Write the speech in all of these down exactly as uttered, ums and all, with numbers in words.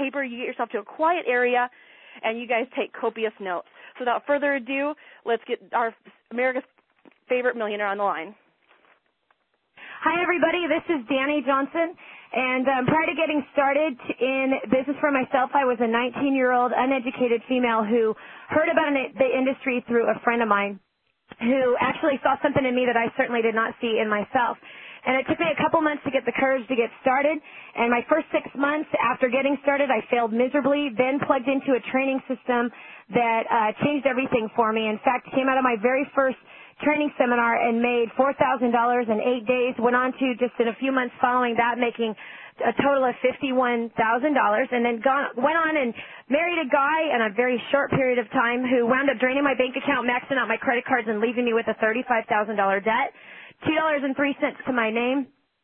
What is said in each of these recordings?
paper, you get yourself to a quiet area, and you guys take copious notes. So without further ado, let's get our America's favorite millionaire on the line. Hi, everybody. This is Danny Johnson. And um, prior to getting started in business for myself, I was a nineteen-year-old uneducated female who heard about an, the industry through a friend of mine who actually saw something in me that I certainly did not see in myself. And it took me a couple months to get the courage to get started. And my first six months after getting started, I failed miserably, then plugged into a training system that uh, changed everything for me. In fact, came out of my very first training seminar and made four thousand dollars in eight days, went on to just in a few months following that making a total of fifty-one thousand dollars, and then gone, went on and married a guy in a very short period of time who wound up draining my bank account, maxing out my credit cards, and leaving me with a thirty-five thousand dollars debt, two dollars and three cents to my name,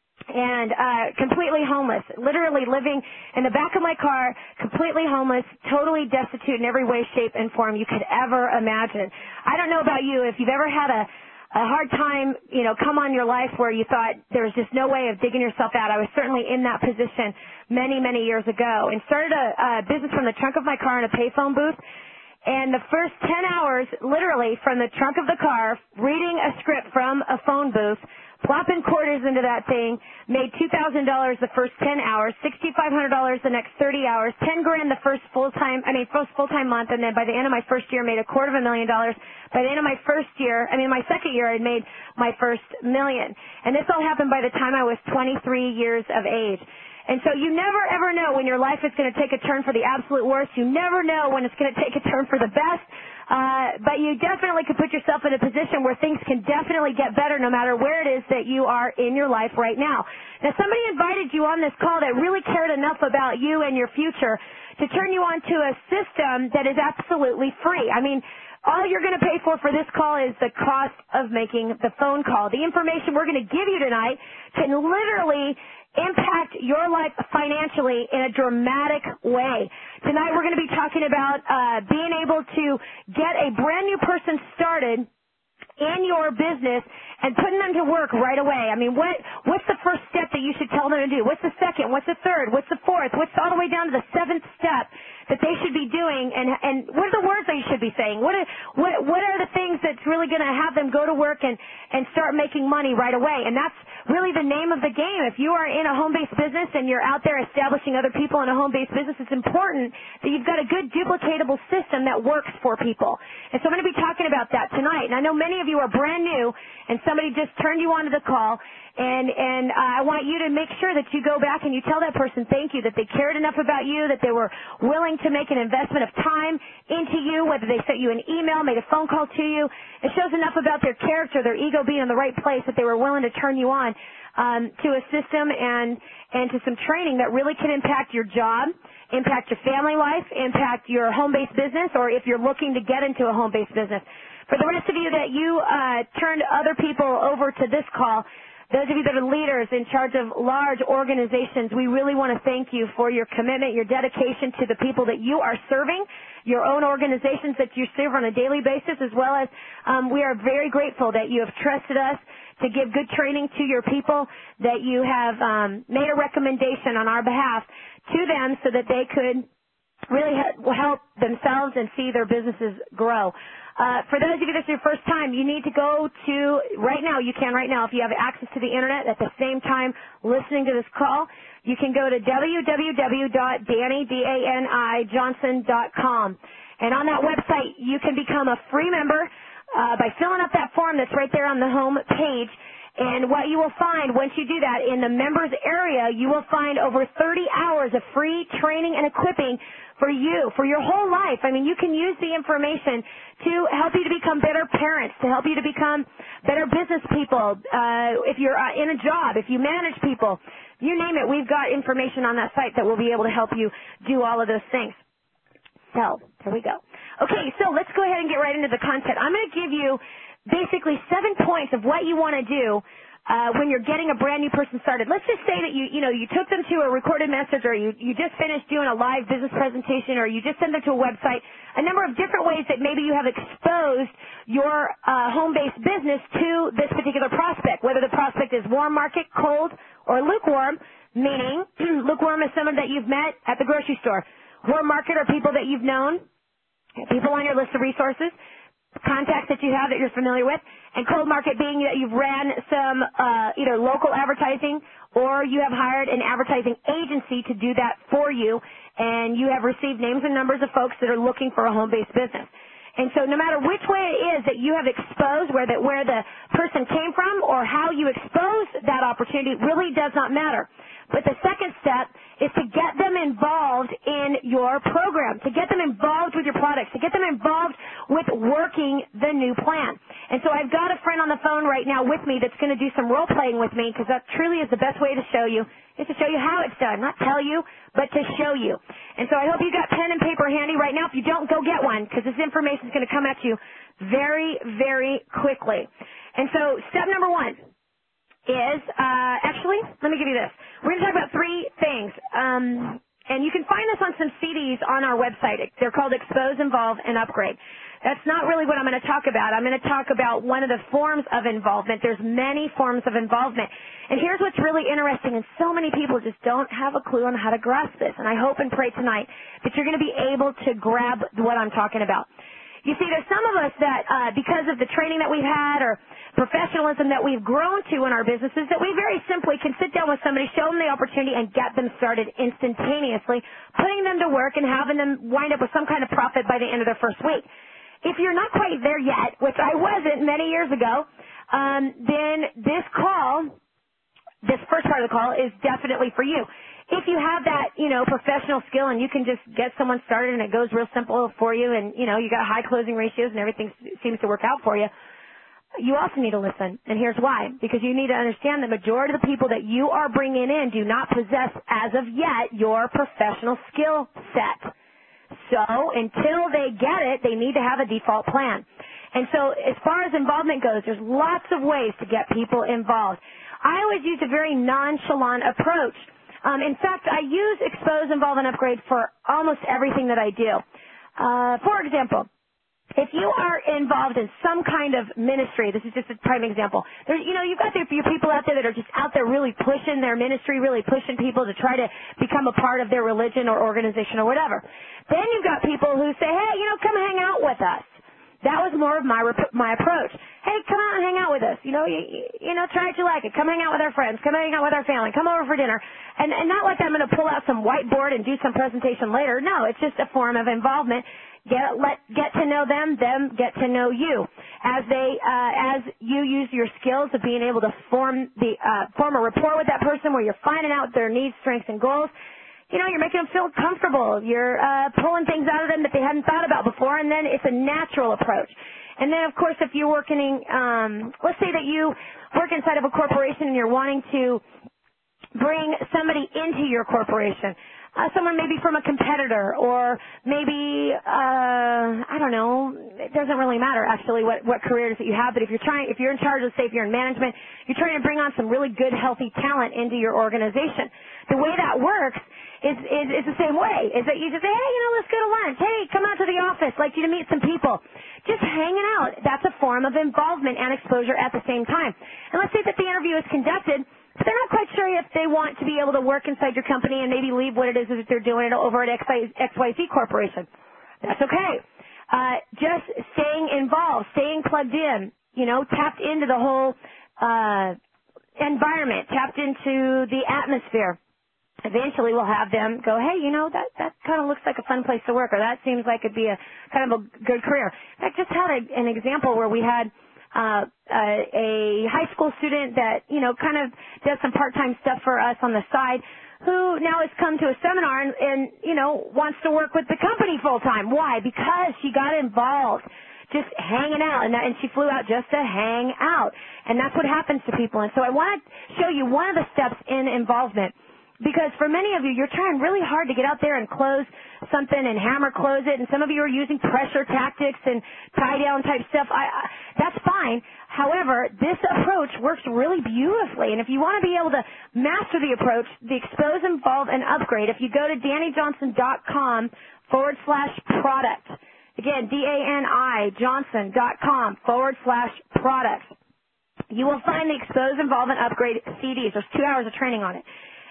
and uh completely homeless, literally living in the back of my car, completely homeless, totally destitute in every way, shape, and form you could ever imagine. I don't know about you, if you've ever had a a hard time, you know, come on your life where you thought there was just no way of digging yourself out. I was certainly in that position many, many years ago, and started a, a business from the trunk of my car in a payphone booth. And the first ten hours, literally from the trunk of the car, reading a script from a phone booth, plopping quarters into that thing, made two thousand dollars the first ten hours, six thousand five hundred dollars the next thirty hours, ten grand the first full-time, I mean, first full-time month, and then by the end of my first year, made a quarter of a million dollars. By the end of my first year, I mean, my second year, I made my first million. And this all happened by the time I was twenty-three years of age. And so you never, ever know when your life is going to take a turn for the absolute worst. You never know when it's going to take a turn for the best. Uh, but you definitely could put yourself in a position where things can definitely get better no matter where it is that you are in your life right now. Now, somebody invited you on this call that really cared enough about you and your future to turn you on to a system that is absolutely free. I mean, all you're going to pay for for this call is the cost of making the phone call. The information we're going to give you tonight can literally impact your life financially in a dramatic way. Tonight we're going to be talking about uh, being able to get a brand new person started in your business and putting them to work right away. I mean, what what's the first step that you should tell them to do? What's the second? What's the third? What's the fourth? What's all the way down to the seventh step that they should be doing? And and what are the words they should be saying? What are, what what are the things that's really going to have them go to work and and start making money right away? And that's really the name of the game. If you are in a home-based business and you're out there establishing other people in a home-based business, it's important that you've got a good duplicatable system that works for people. And so I'm going to be talking about that tonight. And I know many of you are brand new, and somebody just turned you onto the call, and and uh, I want you to make sure that you go back and you tell that person thank you, that they cared enough about you, that they were willing to make an investment of time into you, whether they sent you an email, made a phone call to you. It shows enough about their character, their ego being in the right place, that they were willing to turn you on um, to a system and and to some training that really can impact your job, impact your family life, impact your home-based business, or if you're looking to get into a home-based business. For the rest of you that you uh, turned other people over to this call, those of you that are leaders in charge of large organizations, we really want to thank you for your commitment, your dedication to the people that you are serving, your own organizations that you serve on a daily basis, as well as um, we are very grateful that you have trusted us to give good training to your people, that you have um, made a recommendation on our behalf to them so that they could really help themselves and see their businesses grow. Uh, for those of you that's your first time, you need to go to, right now, you can right now, if you have access to the internet at the same time listening to this call, you can go to w w w dot danny johnson dot com. And on that website, you can become a free member uh, by filling out that form that's right there on the home page. And what you will find once you do that, in the members area, you will find over thirty hours of free training and equipping for you, for your whole life. I mean, you can use the information to help you to become better parents, to help you to become better business people, uh, if you're uh, in a job, if you manage people, you name it, we've got information on that site that will be able to help you do all of those things. So, there we go. Okay, so let's go ahead and get right into the content. I'm going to give you basically seven points of what you want to do uh, when you're getting a brand new person started. Let's just say that you, you know, you took them to a recorded message, or you, you just finished doing a live business presentation, or you just sent them to a website, a number of different ways that maybe you have exposed your uh, home-based business to this particular prospect, whether the prospect is warm market, cold, or lukewarm. meaning lukewarm is someone that you've met at the grocery store. Warm market are people that you've known, people on your list of resources, contacts that you have that you're familiar with, and cold market being that you've ran some uh, either local advertising or you have hired an advertising agency to do that for you, and you have received names and numbers of folks that are looking for a home-based business. And so no matter which way it is that you have exposed, where the, where the person came from or how you exposed that opportunity really does not matter. But the second step is to get them involved in your program, to get them involved with your products, to get them involved with working the new plan. And so I've got a friend on the phone right now with me that's going to do some role-playing with me, because that truly is the best way to show you, is to show you how it's done, not tell you, but to show you. And so I hope you got pen and paper handy right now. If you don't, go get one, because this information is going to come at you very, very quickly. And so step number one is, uh, actually, let me give you this. We're going to talk about three things. Um, and you can find this on some C Ds on our website. They're called Expose, Involve, and Upgrade. That's not really what I'm going to talk about. I'm going to talk about one of the forms of involvement. There's many forms of involvement. And here's what's really interesting, and so many people just don't have a clue on how to grasp this. And I hope and pray tonight that you're going to be able to grab what I'm talking about. You see, there's some of us that, uh, because of the training that we've had or professionalism that we've grown to in our businesses, that we very simply can sit down with somebody, show them the opportunity, and get them started instantaneously, putting them to work and having them wind up with some kind of profit by the end of their first week. If you're not quite there yet, which I wasn't many years ago, um, then this call, this first part of the call, is definitely for you. If you have that, you know, professional skill and you can just get someone started and it goes real simple for you and, you know, you got high closing ratios and everything seems to work out for you, you also need to listen. And here's why. Because you need to understand the majority of the people that you are bringing in do not possess, as of yet, your professional skill set. So until they get it, they need to have a default plan. And so as far as involvement goes, there's lots of ways to get people involved. I always use a very nonchalant approach. Um, in fact, I use Expose, Involve, and Upgrade for almost everything that I do. Uh, for example, if you are involved in some kind of ministry, this is just a prime example. There, you know, you've got your people out there that are just out there really pushing their ministry, really pushing people to try to become a part of their religion or organization or whatever. Then you've got people who say, hey, you know, come hang out with us. That was more of my my approach. Hey, come out and hang out with us. You know, you, you know, try it, you like it. Come hang out with our friends. Come hang out with our family. Come over for dinner. And, and not like I'm going to pull out some whiteboard and do some presentation later. No, it's just a form of involvement. Get let get to know them, them get to know you. As they uh, as you use your skills of being able to form the uh, form a rapport with that person, where you're finding out their needs, strengths, and goals. You know, you're making them feel comfortable. You're uh, pulling things out of them that they hadn't thought about before, and then it's a natural approach. And then, of course, if you're working, um, let's say that you work inside of a corporation and you're wanting to bring somebody into your corporation, uh, someone maybe from a competitor, or maybe, uh, I don't know, it doesn't really matter actually what, what careers that you have, but if you're trying, if you're in charge of, say, if you're in management, you're trying to bring on some really good, healthy talent into your organization. The way that works is, is, is the same way, is that you just say, hey, you know, let's go to lunch. Hey, come out to the office. I'd like you to meet some people. Just hanging out. That's a form of involvement and exposure at the same time. And let's say that the interview is conducted, but they're not quite sure if they want to be able to work inside your company and maybe leave what it is that they're doing over at X Y Z Corporation. That's okay. Uh, just staying involved, staying plugged in, you know, tapped into the whole uh, environment, tapped into the atmosphere. Eventually we'll have them go, hey, you know, that, that kind of looks like a fun place to work, or that seems like it'd be a kind of a good career. I just had a, an example where we had uh, a, a high school student that, you know, kind of does some part-time stuff for us on the side, who now has come to a seminar and, and you know, wants to work with the company full-time. Why? Because she got involved, just hanging out, and, that, and she flew out just to hang out. And that's what happens to people. And so I want to show you one of the steps in involvement. Because for many of you, you're trying really hard to get out there and close something and hammer close it, and some of you are using pressure tactics and tie-down type stuff. I, I, that's fine. However, this approach works really beautifully, and if you want to be able to master the approach, the Expose, Involve, and Upgrade, if you go to DaniJohnson.com forward slash product, again, D-A-N-I, Johnson.com forward slash product, you will find the Expose, Involve, and Upgrade C Ds. There's two hours of training on it.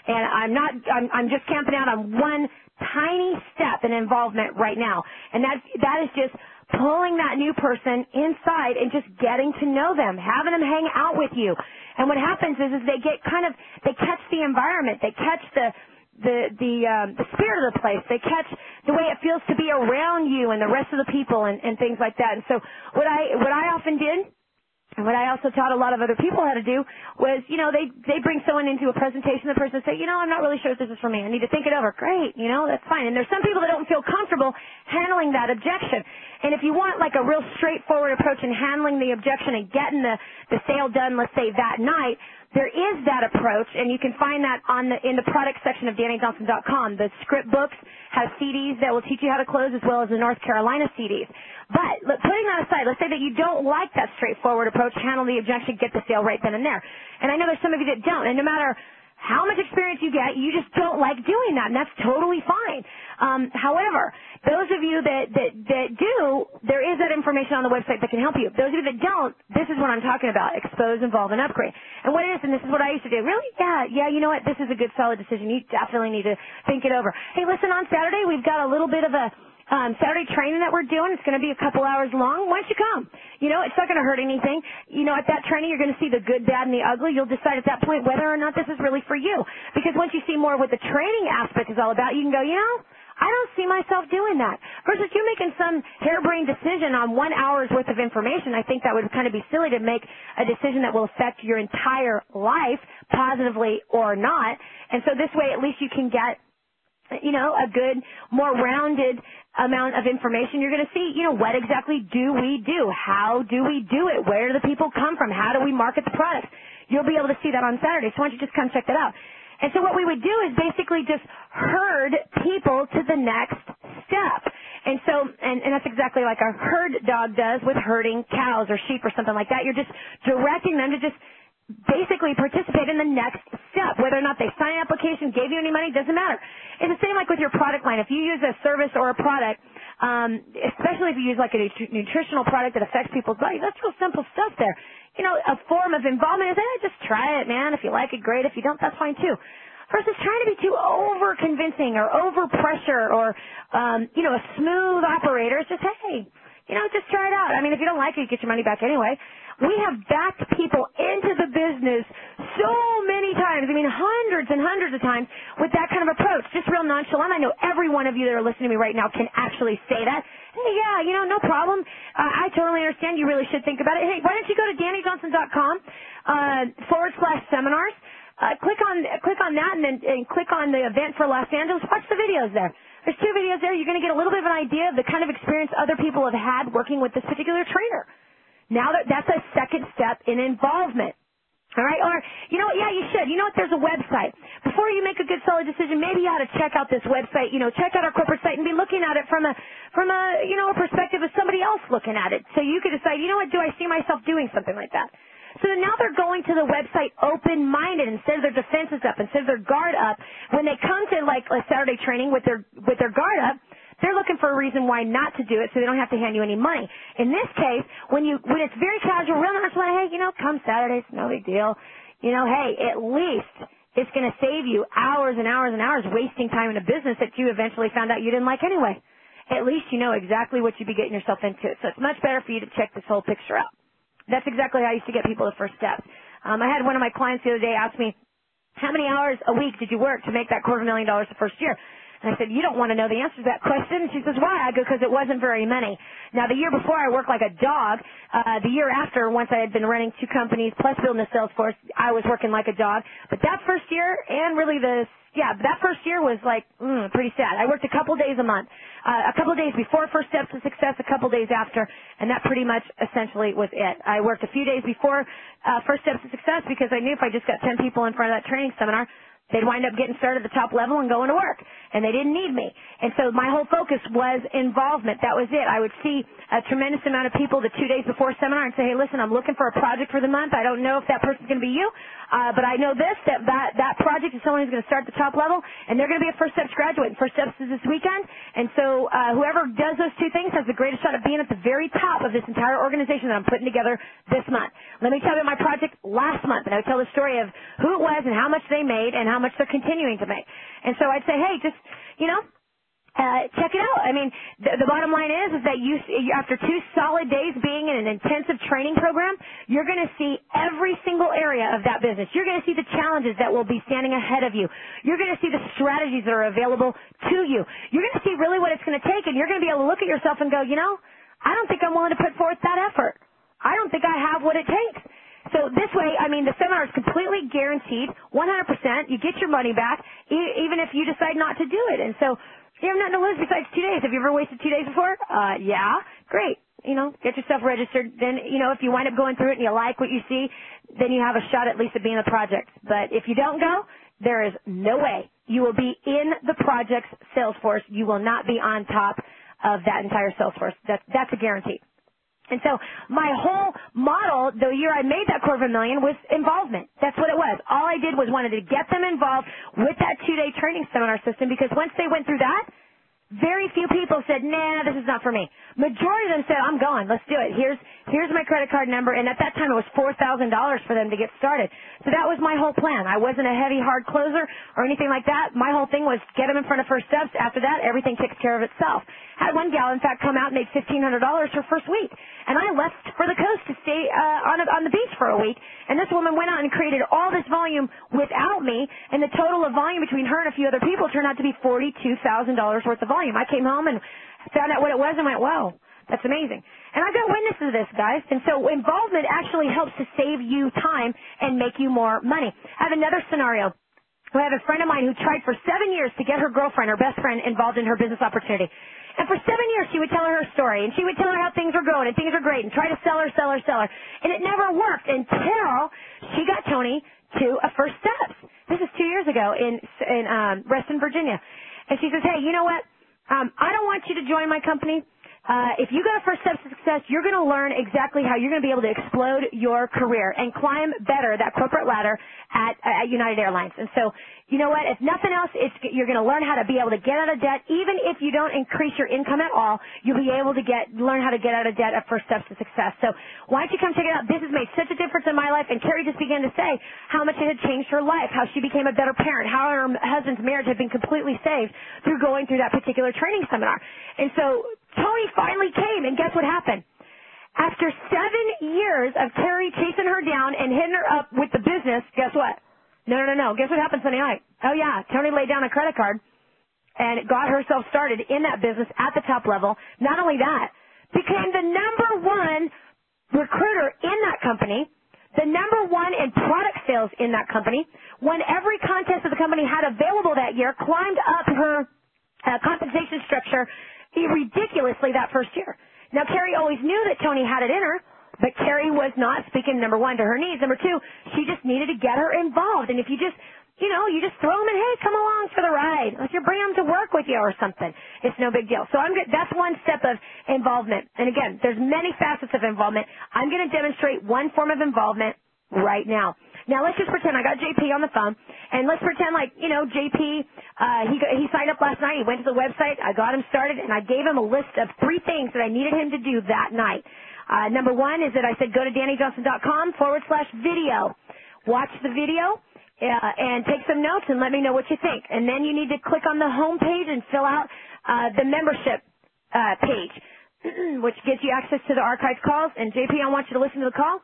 And I'm not, I'm, I'm just camping out on one tiny step in involvement right now. And that, that is just pulling that new person inside and just getting to know them, having them hang out with you. And what happens is, is they get kind of, they catch the environment, they catch the, the, the, um, the spirit of the place, they catch the way it feels to be around you and the rest of the people and, and things like that. And so what I, what I often did, and what I also taught a lot of other people how to do was, you know, they, they bring someone into a presentation, the person say, you know, I'm not really sure if this is for me. I need to think it over. Great, you know, that's fine. And there's some people that don't feel comfortable handling that objection. And if you want like a real straightforward approach in handling the objection and getting the, the sale done, let's say that night, there is that approach, and you can find that on the, in the product section of Danny Johnson dot com. The script books have C Ds that will teach you how to close, as well as the North Carolina C Ds. But look, putting that aside, let's say that you don't like that straightforward approach, handle the objection, get the sale right then and there. And I know there's some of you that don't, and no matter how much experience you get, you just don't like doing that, and that's totally fine. Um, however, those of you that, that, that do, there is that information on the website that can help you. Those of you that don't, this is what I'm talking about, expose, involve, and upgrade. And what it is, and this is what I used to do, really? Yeah, yeah, you know what, this is a good solid decision. You definitely need to think it over. Hey, listen, on Saturday, we've got a little bit of a Um, Saturday training that we're doing. It's going to be a couple hours long. Why don't you come? You know, it's not going to hurt anything. You know, at that training, you're going to see the good, bad, and the ugly. You'll decide at that point whether or not this is really for you. Because once you see more what the training aspect is all about, you can go, you know, I don't see myself doing that. Versus you making some harebrained decision on one hour's worth of information. I think that would kind of be silly to make a decision that will affect your entire life, positively or not. And so this way, at least you can get, you know, a good, more rounded amount of information. You're going to see, you know, what exactly do we do? How do we do it? Where do the people come from? How do we market the products? You'll be able to see that on Saturday. So why don't you just come check that out? And so what we would do is basically just herd people to the next step. And so, and, and that's exactly like a herd dog does with herding cows or sheep or something like that. You're just directing them to just basically participate in the next step. Whether or not they sign an application, gave you any money, doesn't matter. It's the same like with your product line. If you use a service or a product, um, especially if you use like a nut- nutritional product that affects people's bodies, that's real simple stuff there. You know, a form of involvement is, hey, just try it, man. If you like it, great. If you don't, that's fine too. Versus trying to be too over-convincing or over-pressure or, um, you know, a smooth operator. It's just, hey, you know, just try it out. I mean, if you don't like it, you get your money back anyway. We have backed people into the business so many times, I mean hundreds and hundreds of times, with that kind of approach. Just real nonchalant. I know every one of you that are listening to me right now can actually say that. Hey, yeah, you know, no problem. Uh, I totally understand. You really should think about it. Hey, why don't you go to Danny Johnson dot com uh, forward slash seminars. Uh, click on click on that and then and click on the event for Los Angeles. Watch the videos there. There's two videos there. You're going to get a little bit of an idea of the kind of experience other people have had working with this particular trainer. Now that that's a second step in involvement. All right? Or, you know what, yeah, you should. You know what, there's a website. Before you make a good solid decision, maybe you ought to check out this website, you know, check out our corporate site and be looking at it from a, from a, you know, a perspective of somebody else looking at it. So you could decide, you know what, do I see myself doing something like that? So then now they're going to the website open-minded instead of their defenses up, instead of their guard up. When they come to, like, a Saturday training with their, with their guard up, they're looking for a reason why not to do it so they don't have to hand you any money. In this case, when you when it's very casual, real nonchalant, hey, you know, come Saturdays, no big deal. You know, hey, at least it's going to save you hours and hours and hours wasting time in a business that you eventually found out you didn't like anyway. At least you know exactly what you'd be getting yourself into. So it's much better for you to check this whole picture out. That's exactly how I used to get people the first steps. Um, I had one of my clients the other day ask me, how many hours a week did you work to make that quarter million dollars the first year? And I said, you don't want to know the answer to that question. And she says, why? I go, because it wasn't very many. Now, the year before, I worked like a dog. Uh, the year after, once I had been running two companies plus building a sales force, I was working like a dog. But that first year, and really the, yeah, that first year was like, mm, pretty sad. I worked a couple days a month. Uh, a couple days before First Steps to Success, a couple days after, and that pretty much essentially was it. I worked a few days before uh, First Steps to Success because I knew if I just got ten people in front of that training seminar, they'd wind up getting started at the top level and going to work, and they didn't need me. And so my whole focus was involvement. That was it. I would see a tremendous amount of people the two days before seminar and say, hey, listen, I'm looking for a project for the month. I don't know if that person's going to be you, uh, but I know this, that, that that project is someone who's going to start at the top level, and they're going to be a First Steps graduate. And First Steps is this weekend, and so uh, whoever does those two things has the greatest shot at being at the very top of this entire organization that I'm putting together this month. Let me tell you my project last month, and I would tell the story of who it was and how much they made and how much they're continuing to make. And so I'd say, hey, just, you know, Uh, check it out. I mean, the, the bottom line is, is that you, after two solid days being in an intensive training program, you're going to see every single area of that business. You're going to see the challenges that will be standing ahead of you. You're going to see the strategies that are available to you. You're going to see really what it's going to take, and you're going to be able to look at yourself and go, you know, I don't think I'm willing to put forth that effort. I don't think I have what it takes. So this way, I mean, the seminar is completely guaranteed, one hundred percent. You get your money back, e- even if you decide not to do it. And so you have nothing to lose besides two days. Have you ever wasted two days before? Uh, yeah. Great. You know, get yourself registered. Then, you know, if you wind up going through it and you like what you see, then you have a shot at least at being in the project. But if you don't go, there is no way you will be in the project's sales force. You will not be on top of that entire sales force. That's, that's a guarantee. And so my whole model, the year I made that quarter of a million, was involvement. That's what it was. All I did was wanted to get them involved with that two-day training seminar system, because once they went through that, very few people said, nah, this is not for me. Majority of them said, I'm going. Let's do it. Here's here's my credit card number. And at that time, it was four thousand dollars for them to get started. So that was my whole plan. I wasn't a heavy, hard closer or anything like that. My whole thing was get them in front of First Steps. After that, everything takes care of itself. Had one gal, in fact, come out and make fifteen hundred dollars her first week. And I left for the coast to stay uh, on, a, on the beach for a week. And this woman went out and created all this volume without me. And the total of volume between her and a few other people turned out to be forty-two thousand dollars worth of volume. I came home and found out what it was and went, wow, that's amazing. And I've got witnesses of this, guys. And so involvement actually helps to save you time and make you more money. I have another scenario. I have a friend of mine who tried for seven years to get her girlfriend, her best friend, involved in her business opportunity. And for seven years, she would tell her her story, and she would tell her how things were going, and things were great, and try to sell her, sell her, sell her. And it never worked until she got Tony to a First Steps. This is two years ago in, in um, Reston, Virginia. And she says, hey, you know what? Um, I don't want you to join my company. Uh, if you go to First Steps to Success, you're going to learn exactly how you're going to be able to explode your career and climb better that corporate ladder at, at United Airlines. And so, you know what? If nothing else, it's, you're going to learn how to be able to get out of debt. Even if you don't increase your income at all, you'll be able to get learn how to get out of debt at First Steps to Success. So why don't you come check it out? This has made such a difference in my life. And Carrie just began to say how much it had changed her life, how she became a better parent, how her husband's marriage had been completely saved through going through that particular training seminar. And so Tony finally came, and guess what happened? After seven years of Carrie chasing her down and hitting her up with the business, guess what? No, no, no, no. Guess what happened Sunday night? Oh, yeah, Tony laid down a credit card and got herself started in that business at the top level. Not only that, became the number one recruiter in that company, the number one in product sales in that company, won every contest that the company had available that year, climbed up her uh, compensation structure ridiculously that first year. Now, Carrie always knew that Tony had it in her, but Carrie was not speaking, number one, to her needs. Number two, she just needed to get her involved. And if you just, you know, you just throw them in, hey, come along for the ride. Like you bring them to work with you or something. It's no big deal. So I'm good. That's one step of involvement. And again, there's many facets of involvement. I'm going to demonstrate one form of involvement right now. Now, let's just pretend I got J P on the phone, and let's pretend like, you know, J P, uh, he, he signed up last night. He went to the website. I got him started, and I gave him a list of three things that I needed him to do that night. Uh, number one is that I said go to danny johnson dot com forward slash video. Watch the video uh, and take some notes and let me know what you think. And then you need to click on the home page and fill out uh, the membership uh, page, which gives you access to the archived calls. And, J P, I want you to listen to the call,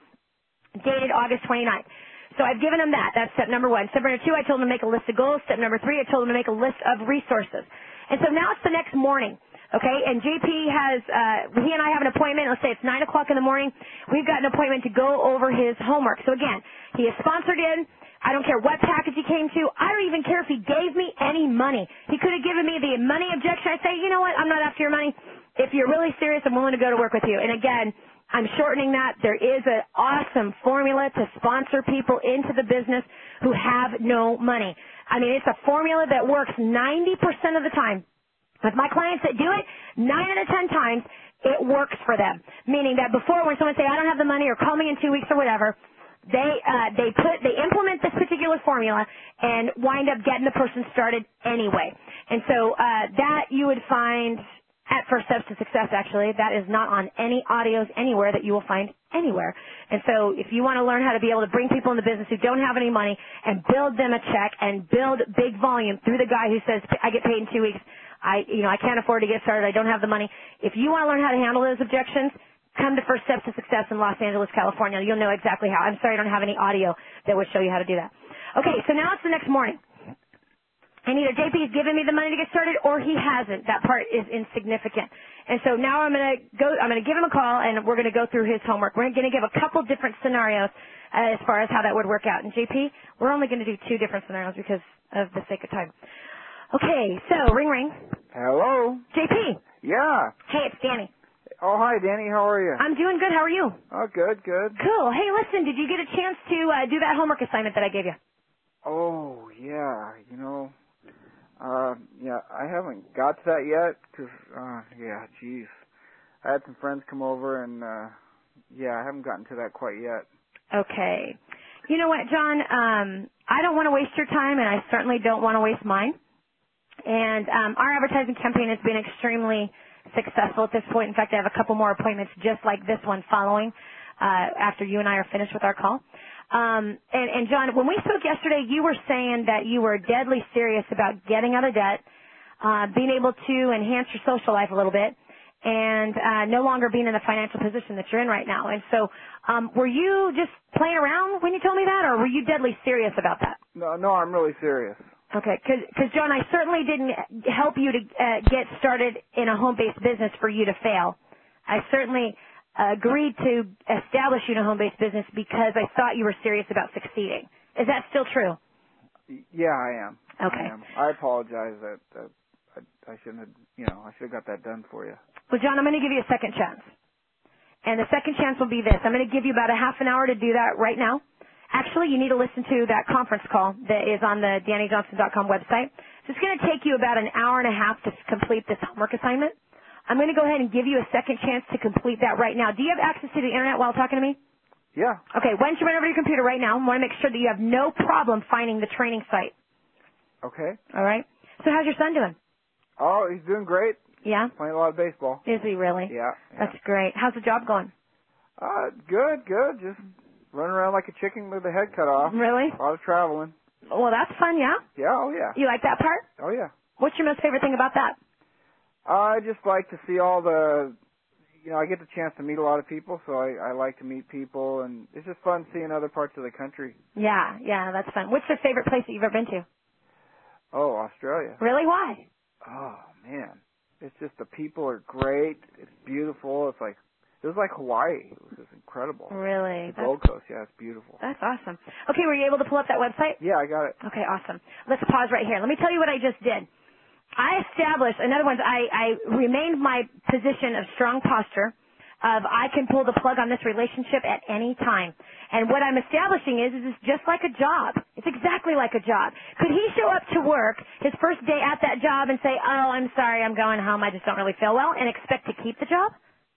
dated August twenty-ninth. So I've given him that. That's step number one. Step number two, I told him to make a list of goals. Step number three, I told him to make a list of resources. And so now it's the next morning, okay? And J P has, uh, he and I have an appointment. Let's say it's nine o'clock in the morning. We've got an appointment to go over his homework. So again, he is sponsored in. I don't care what package he came to. I don't even care if he gave me any money. He could have given me the money objection. I'd say, you know what, I'm not after your money. If you're really serious, I'm willing to go to work with you. And again, I'm shortening that. There is an awesome formula to sponsor people into the business who have no money. I mean, it's a formula that works ninety percent of the time. With my clients that do it, nine out of ten times, it works for them. Meaning that before when someone say, I don't have the money or call me in two weeks or whatever, they, uh, they put, they implement this particular formula and wind up getting the person started anyway. And so, uh, that you would find at First Steps to Success, actually. That is not on any audios anywhere that you will find anywhere. And so if you want to learn how to be able to bring people in the business who don't have any money and build them a check and build big volume through the guy who says, I get paid in two weeks, I, you know, I can't afford to get started, I don't have the money. If you want to learn how to handle those objections, come to First Steps to Success in Los Angeles, California. You'll know exactly how. I'm sorry I don't have any audio that would show you how to do that. Okay, so now it's the next morning. And either J P has given me the money to get started or he hasn't. That part is insignificant. And so now I'm going to go, I'm going to give him a call and we're going to go through his homework. We're going to give a couple different scenarios uh, as far as how that would work out. And J P, we're only going to do two different scenarios because of the sake of time. Okay, so ring ring. Hello. J P. Yeah. Hey, it's Danny. Oh, hi, Danny. How are you? I'm doing good. How are you? Oh, good, good. Cool. Hey, listen, did you get a chance to uh, do that homework assignment that I gave you? Oh, yeah. You know, uh, yeah, I haven't got to that yet because, uh, yeah, geez. I had some friends come over and, uh, yeah, I haven't gotten to that quite yet. Okay. You know what, John? Um, I don't want to waste your time, and I certainly don't want to waste mine. And um, our advertising campaign has been extremely successful at this point. In fact, I have a couple more appointments just like this one following uh, after you and I are finished with our call. Um, and, and, John, when we spoke yesterday, you were saying that you were deadly serious about getting out of debt, uh, being able to enhance your social life a little bit, and uh, no longer being in the financial position that you're in right now. And so um, were you just playing around when you told me that, or were you deadly serious about that? No, no, I'm really serious. Okay, because, John, I certainly didn't help you to uh, get started in a home-based business for you to fail. I certainly agreed to establish you in a home-based business because I thought you were serious about succeeding. Is that still true? Yeah, I am. Okay. I am. I apologize that, that I, I shouldn't have, you know, I should have got that done for you. Well, John, I'm going to give you a second chance. And the second chance will be this. I'm going to give you about a half an hour to do that right now. Actually, you need to listen to that conference call that is on the Danny Johnson dot com website. So it's going to take you about an hour and a half to complete this homework assignment. I'm going to go ahead and give you a second chance to complete that right now. Do you have access to the Internet while talking to me? Yeah. Okay, why don't you run over to your computer right now? I want to make sure that you have no problem finding the training site. Okay. All right. So how's your son doing? Oh, he's doing great. Yeah? Playing a lot of baseball. Is he really? Yeah. yeah. That's great. How's the job going? Uh, good, good. Just running around like a chicken with the head cut off. Really? A lot of traveling. Well, that's fun, yeah? Yeah, oh yeah. You like that part? Oh yeah. What's your most favorite thing about that? I just like to see all the, you know, I get the chance to meet a lot of people, so I, I like to meet people, and it's just fun seeing other parts of the country. Yeah, yeah, that's fun. What's your favorite place that you've ever been to? Oh, Australia. Really? Why? Oh, man. It's just the people are great. It's beautiful. It's like, it was like Hawaii. It was just incredible. Really? The Gold Coast, yeah, it's beautiful. That's awesome. Okay, were you able to pull up that website? Yeah, I got it. Okay, awesome. Let's pause right here. Let me tell you what I just did. I established, in other words, I, I remained my position of strong posture of I can pull the plug on this relationship at any time. And what I'm establishing is, is it's just like a job. It's exactly like a job. Could he show up to work his first day at that job and say, oh, I'm sorry, I'm going home, I just don't really feel well, and expect to keep the job?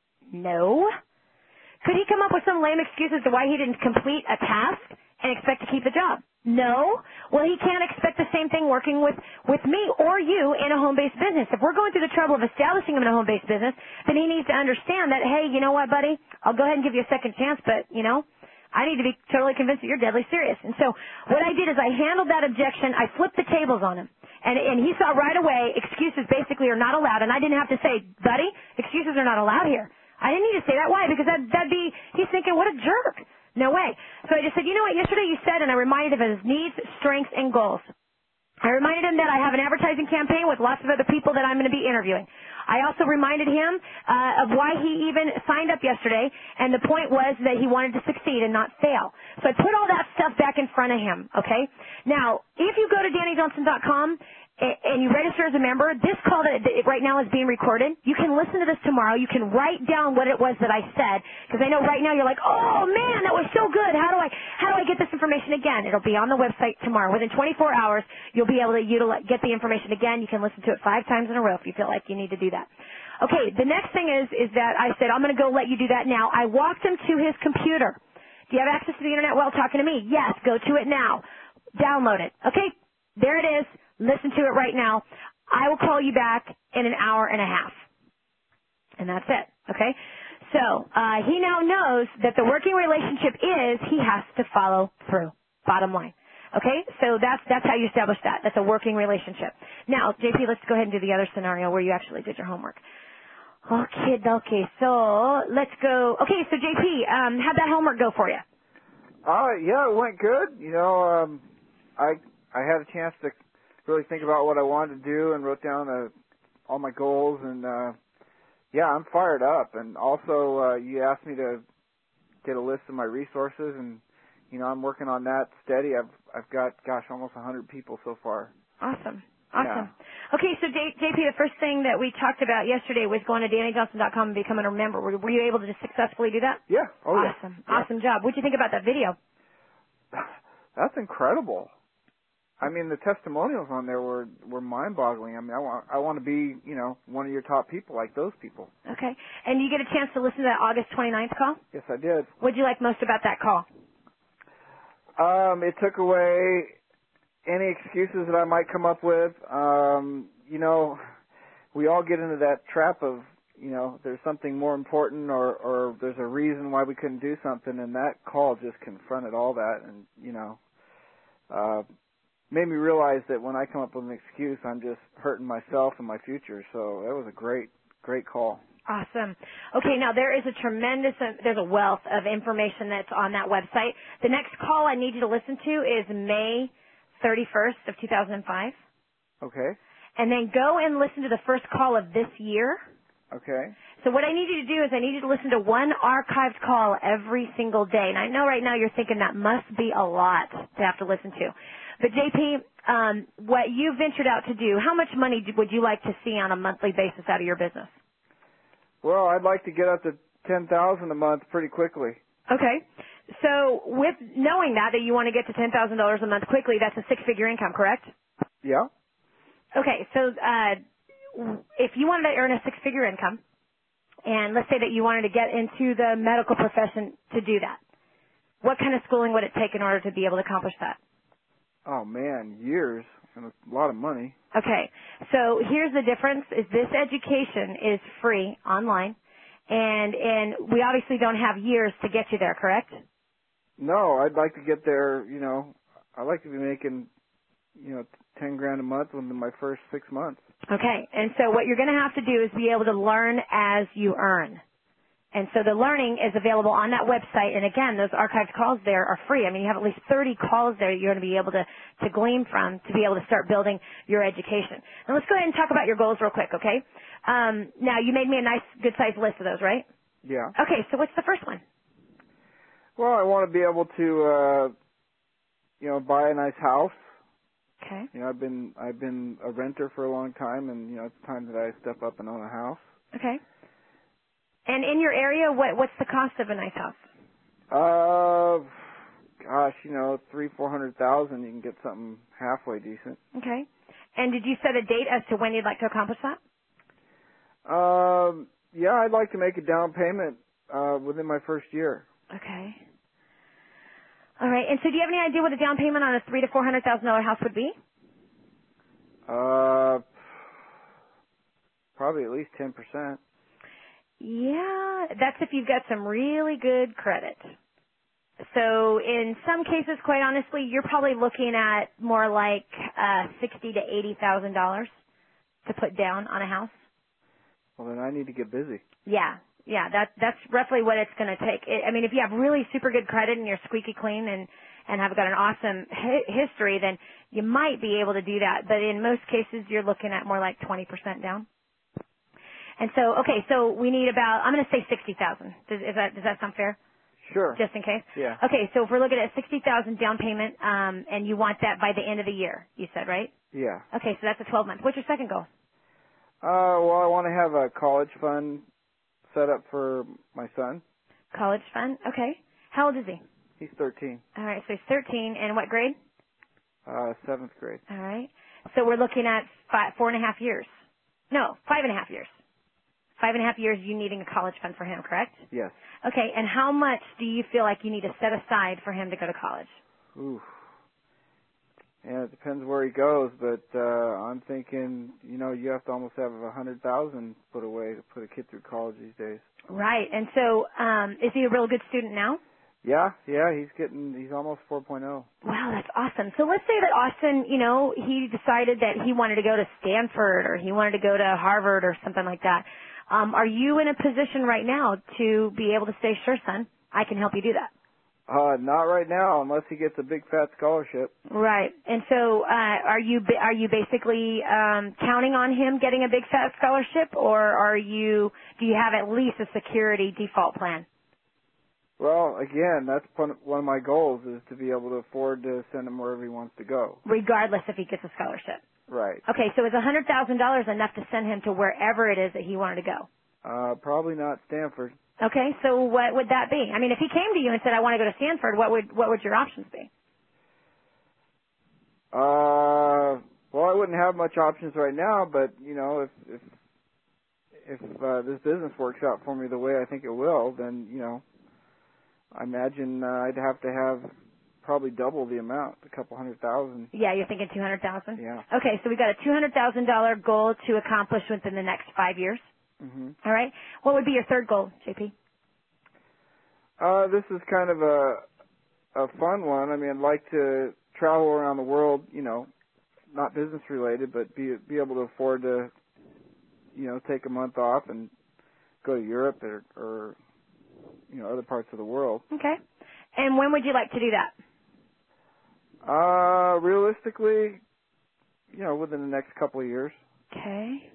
No. Could he come up with some lame excuse as to why he didn't complete a task and expect to keep the job? No. Well, he can't expect the same thing working with, with me or you in a home-based business. If we're going through the trouble of establishing him in a home-based business, then he needs to understand that, hey, you know what, buddy? I'll go ahead and give you a second chance, but, you know, I need to be totally convinced that you're deadly serious. And so what I did is I handled that objection. I flipped the tables on him. And, and he saw right away excuses basically are not allowed. And I didn't have to say, buddy, excuses are not allowed here. I didn't need to say that. Why? Because that, that'd be, he's thinking, what a jerk. No way. So I just said, you know what, yesterday you said, and I reminded him of his needs, strengths, and goals. I reminded him that I have an advertising campaign with lots of other people that I'm going to be interviewing. I also reminded him uh, of why he even signed up yesterday, and the point was that he wanted to succeed and not fail. So I put all that stuff back in front of him, okay? Now, if you go to Danny Johnson dot com and you register as a member, this call that right now is being recorded. You can listen to this tomorrow. You can write down what it was that I said, because I know right now you're like, oh man, that was so good. How do I how do I get this information again? It'll be on the website tomorrow. Within twenty-four hours, you'll be able to utilize, get the information again. You can listen to it five times in a row if you feel like you need to do that. Okay, the next thing is is that I said I'm going to go let you do that now. I walked him to his computer. Do you have access to the internet while talking to me? Yes, go to it now. Download it. Okay, there it is. Listen to it right now. I will call you back in an hour and a half. And that's it, okay? So uh, he now knows that the working relationship is he has to follow through, bottom line. Okay, so that's that's how you establish that. That's a working relationship. Now, J P, let's go ahead and do the other scenario where you actually did your homework. Okay, okay, so let's go. Okay, so J P, um, how'd that homework go for you? Uh, yeah, it went good. You know, um, I I had a chance to really think about what I wanted to do and wrote down uh, all my goals, and uh, yeah, I'm fired up. And also, uh, you asked me to get a list of my resources, and you know, I'm working on that steady. I've I've got, gosh, almost one hundred people so far. Awesome. Awesome. Yeah. Okay, so J- JP, the first thing that we talked about yesterday was going to Danny Johnson dot com and becoming a member. Were, were you able to successfully do that? Yeah. Oh, awesome. Yeah. Awesome job. What'd you think about that video? That's incredible. I mean, the testimonials on there were were mind-boggling. I mean, I want I want to be, you know, one of your top people like those people. Okay. And you get a chance to listen to that August twenty-ninth call? Yes, I did. What'd you like most about that call? Um, it took away any excuses that I might come up with. Um, you know, we all get into that trap of, you know, there's something more important or, or there's a reason why we couldn't do something, and that call just confronted all that and, you know, uh, made me realize that when I come up with an excuse, I'm just hurting myself and my future. So that was a great, great call. Awesome. Okay, now there is a tremendous, uh, there's a wealth of information that's on that website. The next call I need you to listen to is May thirty-first of two thousand five. Okay. And then go and listen to the first call of this year. Okay. So what I need you to do is I need you to listen to one archived call every single day. And I know right now you're thinking that must be a lot to have to listen to. But J P, um, what you ventured out to do, how much money would you like to see on a monthly basis out of your business? Well, I'd like to get up to ten thousand a month pretty quickly. Okay. So with knowing that, that you want to get to ten thousand dollars a month quickly, that's a six-figure income, correct? Yeah. Okay. So uh, if you wanted to earn a six-figure income, and let's say that you wanted to get into the medical profession to do that, what kind of schooling would it take in order to be able to accomplish that? Oh, man, years and a lot of money. Okay. So here's the difference is this education is free online, and and we obviously don't have years to get you there, correct? No, I'd like to get there, you know, I'd like to be making, you know, ten grand a month within my first six months. Okay. And so what you're going to have to do is be able to learn as you earn. And so the learning is available on that website. And again, those archived calls there are free. I mean, you have at least thirty calls there you're going to be able to, to glean from to be able to start building your education. Now let's go ahead and talk about your goals real quick, okay? Um, now you made me a nice, good-sized list of those, right? Yeah. Okay, so what's the first one? Well, I want to be able to, uh, you know, buy a nice house. Okay. You know, I've been, I've been a renter for a long time, and, you know, it's time that I step up and own a house. Okay. And in your area, what what's the cost of a nice house? Uh, gosh, you know, three, four hundred thousand, you can get something halfway decent. Okay. And did you set a date as to when you'd like to accomplish that? Um, yeah, I'd like to make a down payment uh, within my first year. Okay. All right. And so, do you have any idea what a down payment on a three to four hundred thousand dollar house would be? Uh, probably at least ten percent. Yeah, that's if you've got some really good credit. So in some cases, quite honestly, you're probably looking at more like uh, sixty to eighty thousand dollars to put down on a house. Well, then I need to get busy. Yeah, yeah, that that's roughly what it's going to take. It, I mean, if you have really super good credit and you're squeaky clean and and have got an awesome hi- history, then you might be able to do that. But in most cases, you're looking at more like twenty percent down. And so, okay, so we need about, I'm going to say sixty thousand. Does, is that, does that sound fair? Sure. Just in case? Yeah. Okay, so if we're looking at sixty thousand down payment, um, and you want that by the end of the year, you said, right? Yeah. Okay, so that's a twelve month. What's your second goal? Uh, well, I want to have a college fund set up for my son. College fund? Okay. How old is he? He's thirteen. All right, so he's thirteen. And what grade? Uh, seventh grade. All right. So we're looking at five, four and a half years. No, five and a half years. Five and a half years you needing a college fund for him, correct? Yes. Okay, and how much do you feel like you need to set aside for him to go to college? Ooh. Yeah, it depends where he goes, but uh I'm thinking, you know, you have to almost have a hundred thousand put away to put a kid through college these days. Right. And so, um, is he a real good student now? Yeah, yeah, he's getting, he's almost four point oh. Wow, that's awesome. So let's say that Austin, you know, he decided that he wanted to go to Stanford or he wanted to go to Harvard or something like that. Um, are you in a position right now to be able to say, sure, son, I can help you do that? Uh, not right now, unless he gets a big fat scholarship. Right. And so, uh, are you ba- are you basically um, counting on him getting a big fat scholarship, or are you do you have at least a security default plan? Well, again, that's one one of my goals is to be able to afford to send him wherever he wants to go. Regardless if he gets a scholarship. Right. Okay, so is one hundred thousand dollars enough to send him to wherever it is that he wanted to go? Uh, probably not Stanford. Okay, so what would that be? I mean, if he came to you and said, I want to go to Stanford, what would what would your options be? Uh, well, I wouldn't have much options right now, but, you know, if if if uh, this business works out for me the way I think it will, then, you know, I imagine uh, I'd have to have probably double the amount, a couple hundred thousand. Yeah, you're thinking two hundred thousand dollars? Yeah. Okay, so we got a two hundred thousand dollars goal to accomplish within the next five years. Mm-hmm. All right. What would be your third goal, J P? Uh, this is kind of a a fun one. I mean, I'd like to travel around the world, you know, not business related, but be be able to afford to, you know, take a month off and go to Europe or, or you know, other parts of the world. Okay. And when would you like to do that? Uh, realistically, you know, within the next couple of years. Okay.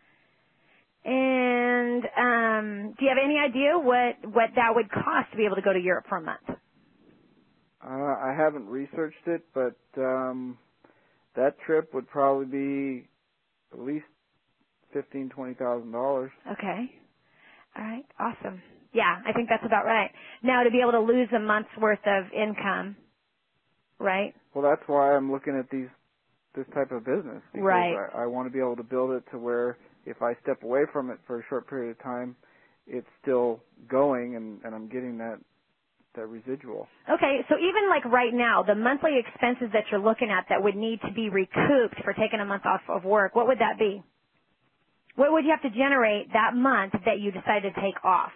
And um, do you have any idea what, what that would cost to be able to go to Europe for a month? Uh, I haven't researched it, but um, that trip would probably be at least fifteen, twenty thousand dollars. Okay. All right. Awesome. Yeah, I think that's about right. Now, to be able to lose a month's worth of income, right? Well, that's why I'm looking at these this type of business. Because Right. I, I want to be able to build it to where if I step away from it for a short period of time, it's still going and, and I'm getting that that residual. Okay, so even like right now, the monthly expenses that you're looking at that would need to be recouped for taking a month off of work, what would that be? What would you have to generate that month that you decide to take off?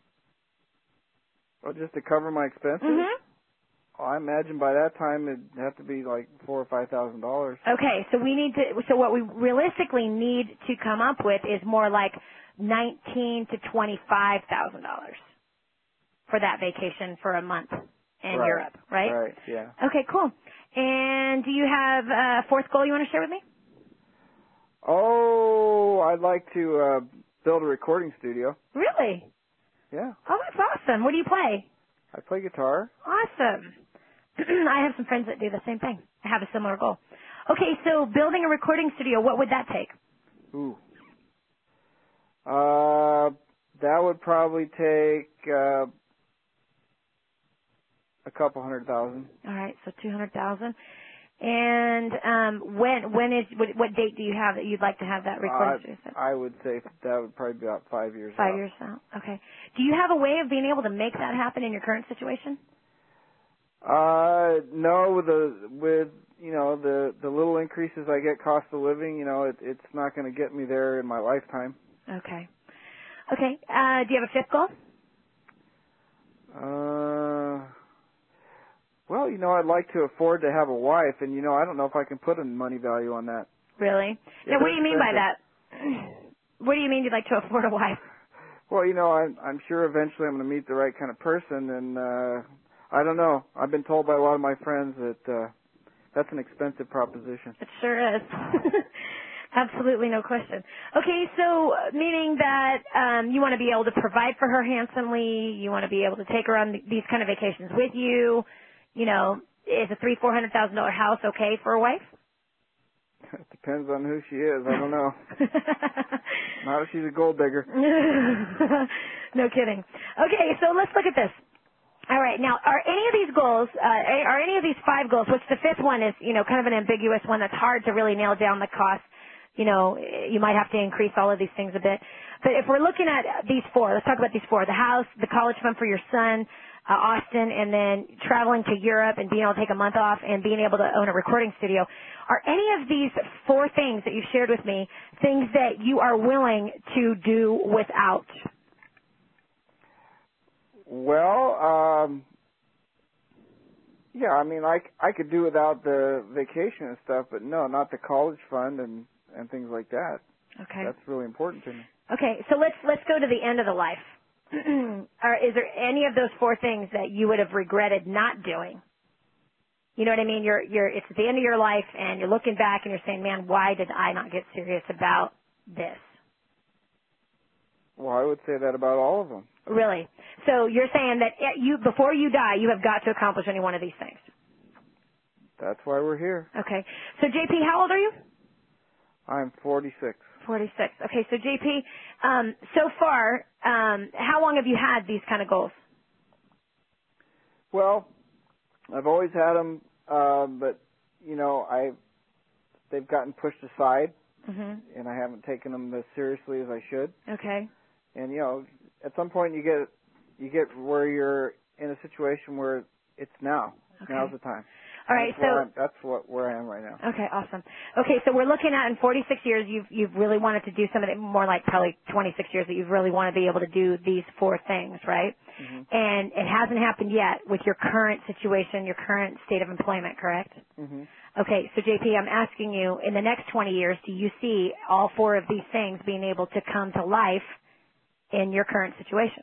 Well, just to cover my expenses? Mm-hmm. Well, I imagine by that time it'd have to be like four or five thousand dollars. Okay, so we need to. So what we realistically need to come up with is more like nineteen to twenty-five thousand dollars for that vacation for a month in Right. Europe, right? Right. Yeah. Okay, cool. And do you have a fourth goal you want to share with me? Oh, I'd like to uh, build a recording studio. Really? Yeah. Oh, that's awesome. What do you play? I play guitar. Awesome. I have some friends that do the same thing. I have a similar goal. Okay, so building a recording studio, what would that take? Ooh. Uh, that would probably take uh, a couple hundred thousand. All right, so two hundred thousand. And um, when when is what, what date do you have that you'd like to have that recording studio set? Uh, I would say that would probably be about five years Five out. years out. Okay. Do you have a way of being able to make that happen in your current situation? Uh, no, with the with you know the the little increases I get cost of living, you know, it, it's not going to get me there in my lifetime. Okay. Okay. Uh, do you have a fifth goal? Uh, well, you know, I'd like to afford to have a wife, and you know, I don't know if I can put a money value on that. Really? Yeah, now, what do you mean by expensive. that? What do you mean you'd like to afford a wife? Well, you know, I'm I'm sure eventually I'm going to meet the right kind of person, and uh, I don't know. I've been told by a lot of my friends that uh, that's an expensive proposition. It sure is. Absolutely, no question. Okay, so uh, meaning that um, you want to be able to provide for her handsomely, you want to be able to take her on th- these kind of vacations with you. You know, is a three, four hundred thousand dollar house okay for a wife? It depends on who she is. I don't know. Not if she's a gold digger. No kidding. Okay, so let's look at this. All right, now, are any of these goals, uh, are any of these five goals, which the fifth one is, you know, kind of an ambiguous one that's hard to really nail down the cost. You know, you might have to increase all of these things a bit. But if we're looking at these four, let's talk about these four. The house, the college fund for your son, uh, Austin, and then traveling to Europe and being able to take a month off and being able to own a recording studio. Are any of these four things that you've shared with me things that you are willing to do without? Well, um, yeah, I mean, I, I could do without the vacation and stuff, but no, not the college fund and, and things like that. Okay. That's really important to me. Okay, so let's let's go to the end of the life. Or is there any of those four things that you would have regretted not doing? You know what I mean? You're you're it's at the end of your life and you're looking back and you're saying, "Man, why did I not get serious about this?" Well, I would say that about all of them. Really? So you're saying that you before you die, you have got to accomplish any one of these things. That's why we're here. Okay. So J P, how old are you? I'm forty-six. forty-six. Okay, so J P, um, so far, um, how long have you had these kind of goals? Well, I've always had them, uh, but you know, I they've gotten pushed aside, mm-hmm. and I haven't taken them as seriously as I should. Okay. And you know, at some point you get you get where you're in a situation where it's now. Okay. Now's the time. All right, that's so where I'm, that's what where I am right now. Okay, awesome. Okay, so we're looking at in forty-six years, you've you've really wanted to do some of it, more like probably twenty-six years that you've really want to be able to do these four things, right? Mm-hmm. And it hasn't happened yet with your current situation, your current state of employment, correct? Mm-hmm. Okay, so J P, I'm asking you, in the next twenty years, do you see all four of these things being able to come to life in your current situation?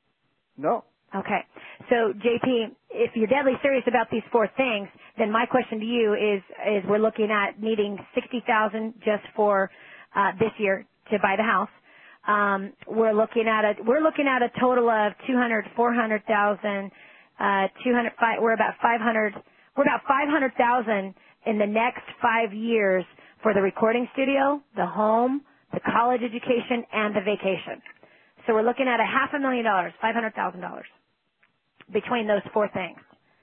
No. Okay. So, J P, if you're deadly serious about these four things, then my question to you is, is we're looking at needing sixty thousand dollars just for uh, this year to buy the house. Um, we're looking at a we're looking at a total of two hundred, four hundred thousand, uh, two hundred. We're about five hundred. We're about five hundred thousand in the next five years for the recording studio, the home, the college education, and the vacation. So we're looking at a half a million dollars, five hundred thousand dollars. Between those four things,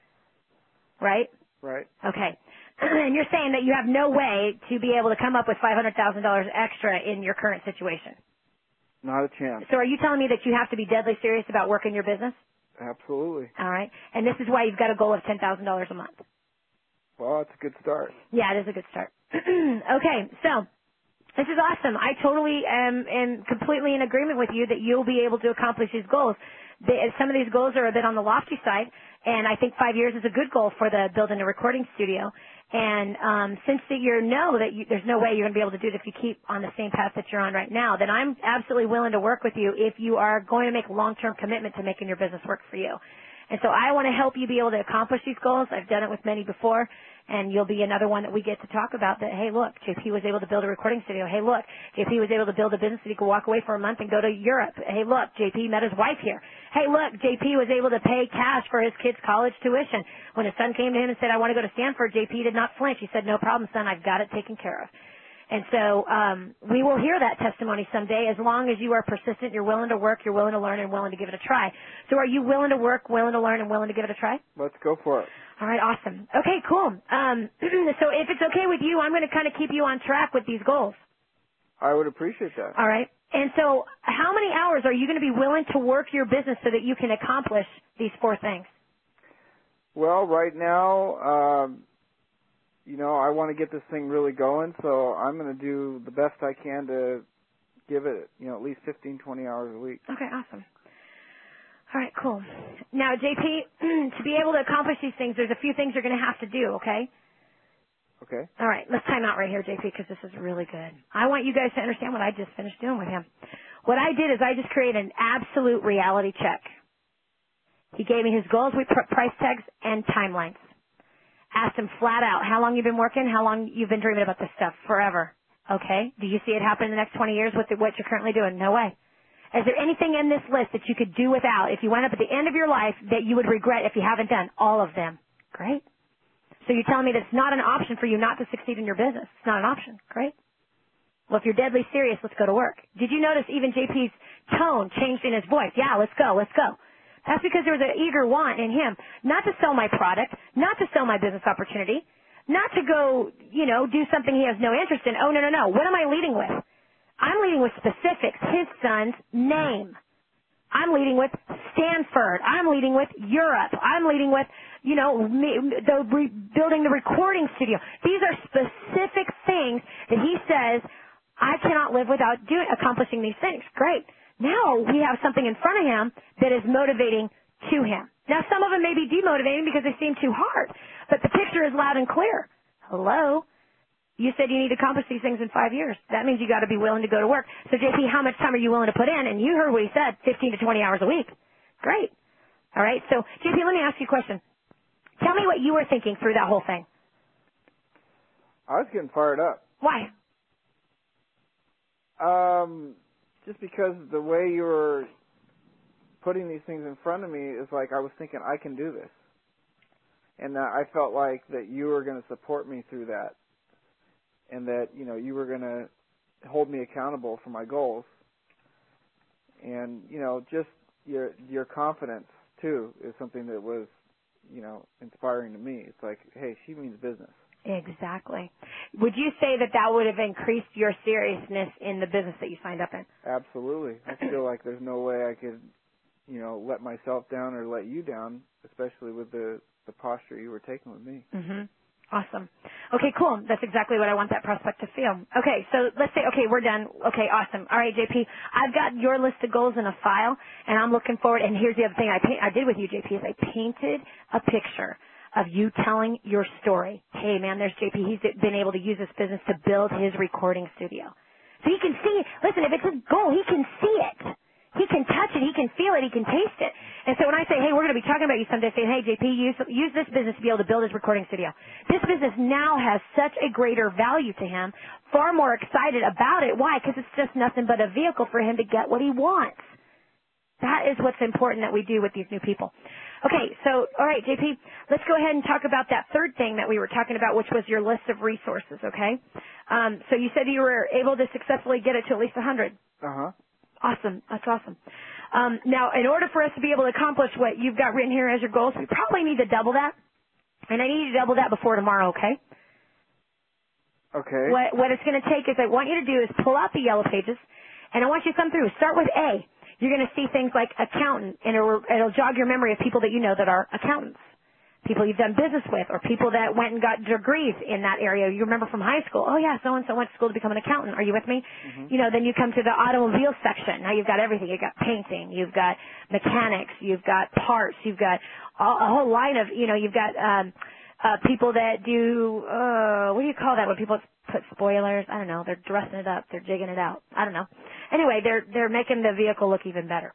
right? Right. Okay. And you're saying that you have no way to be able to come up with five hundred thousand dollars extra in your current situation? Not a chance. So are you telling me that you have to be deadly serious about working your business? Absolutely. All right. And this is why you've got a goal of ten thousand dollars a month. Well, that's a good start. Yeah, it is a good start. Okay, so this is awesome. I totally am, am completely in agreement with you that you'll be able to accomplish these goals. They, some of these goals are a bit on the lofty side, and I think five years is a good goal for the building a recording studio. And um, since that you know that you, there's no way you're going to be able to do it if you keep on the same path that you're on right now, then I'm absolutely willing to work with you if you are going to make a long-term commitment to making your business work for you. And so I want to help you be able to accomplish these goals. I've done it with many before, and you'll be another one that we get to talk about that, hey, look, J P was able to build a recording studio. Hey, look, J P was able to build a business that he could walk away for a month and go to Europe. Hey, look, J P met his wife here. Hey, look, J P was able to pay cash for his kids' college tuition. When his son came to him and said, I want to go to Stanford, J P did not flinch. He said, no problem, son, I've got it taken care of. And so um, we will hear that testimony someday as long as you are persistent, you're willing to work, you're willing to learn, and willing to give it a try. So are you willing to work, willing to learn, and willing to give it a try? Let's go for it. All right, awesome. Okay, cool. Um, so if it's okay with you, I'm going to kind of keep you on track with these goals. I would appreciate that. All right. And so how many hours are you going to be willing to work your business so that you can accomplish these four things? Well, right now, um, you know, I want to get this thing really going, so I'm going to do the best I can to give it, you know, at least fifteen, twenty hours a week. Okay, awesome. All right, cool. Now, J P, to be able to accomplish these things, there's a few things you're going to have to do, okay? Okay. All right, let's time out right here, J P, because this is really good. I want you guys to understand what I just finished doing with him. What I did is I just created an absolute reality check. He gave me his goals with price tags and timelines. Asked him flat out, how long you've been working, how long you've been dreaming about this stuff, forever. Okay? Do you see it happen in the next twenty years with the, what you're currently doing? No way. Is there anything in this list that you could do without if you went up at the end of your life that you would regret if you haven't done? All of them. Great. So you're telling me that it's not an option for you not to succeed in your business. It's not an option. Great. Well, if you're deadly serious, let's go to work. Did you notice even J P's tone changed in his voice? Yeah, let's go, let's go. That's because there was an eager want in him, not to sell my product, not to sell my business opportunity, not to go, you know, do something he has no interest in. Oh, no, no, no. What am I leading with? I'm leading with specifics, his son's name. I'm leading with Stanford. I'm leading with Europe. I'm leading with, you know, me, the re, building the recording studio. These are specific things that he says, I cannot live without doing, accomplishing these things. Great. Now we have something in front of him that is motivating to him. Now some of them may be demotivating because they seem too hard, but the picture is loud and clear. Hello? You said you need to accomplish these things in five years. That means you got to be willing to go to work. So J P, how much time are you willing to put in? And you heard what he said, fifteen to twenty hours a week. Great. All right. So J P, let me ask you a question. Tell me what you were thinking through that whole thing. I was getting fired up. Why? Um, just because the way you were putting these things in front of me is like I was thinking I can do this. And that I felt like that you were going to support me through that. And that, you know, you were going to hold me accountable for my goals. And, you know, just your your confidence, too, is something that was, you know, inspiring to me. It's like, hey, she means business. Exactly. Would you say that that would have increased your seriousness in the business that you signed up in? Absolutely. I feel like there's no way I could, you know, let myself down or let you down, especially with the, the posture you were taking with me. Mm-hmm. Awesome. Okay, cool. That's exactly what I want that prospect to feel. Okay, so let's say, okay, we're done. Okay, awesome. All right, J P, I've got your list of goals in a file, and I'm looking forward. And here's the other thing I, paint, I did with you, J P, is I painted a picture of you telling your story. Hey, man, there's J P. He's been able to use this business to build his recording studio. So he can see, listen, if it's his goal, he can see it. He can touch it. He can feel it. He can taste it. And so when I say, hey, we're going to be talking about you someday, saying, hey, J P, use, use this business to be able to build his recording studio. This business now has such a greater value to him, far more excited about it. Why? Because it's just nothing but a vehicle for him to get what he wants. That is what's important that we do with these new people. Okay, so, all right, J P, let's go ahead and talk about that third thing that we were talking about, which was your list of resources, okay? Um, so you said you were able to successfully get it to at least one hundred. Uh-huh. Awesome. That's awesome. Um, now, in order for us to be able to accomplish what you've got written here as your goals, we probably need to double that. And I need you to double that before tomorrow, okay? Okay. What, what it's going to take is I want you to do is pull out the yellow pages, and I want you to come through. Start with A. You're going to see things like accountant, and it'll, it'll jog your memory of people that you know that are accountants, people you've done business with, or people that went and got degrees in that area. You remember from high school, oh, yeah, so-and-so went to school to become an accountant. Are you with me? Mm-hmm. You know, then you come to the automobile section. Now you've got everything. You've got painting. You've got mechanics. You've got parts. You've got all, a whole line of, you know, you've got um, uh, people that do, uh, what do you call that when people put spoilers? I don't know. They're dressing it up. They're jigging it out. I don't know. Anyway, they're they're making the vehicle look even better.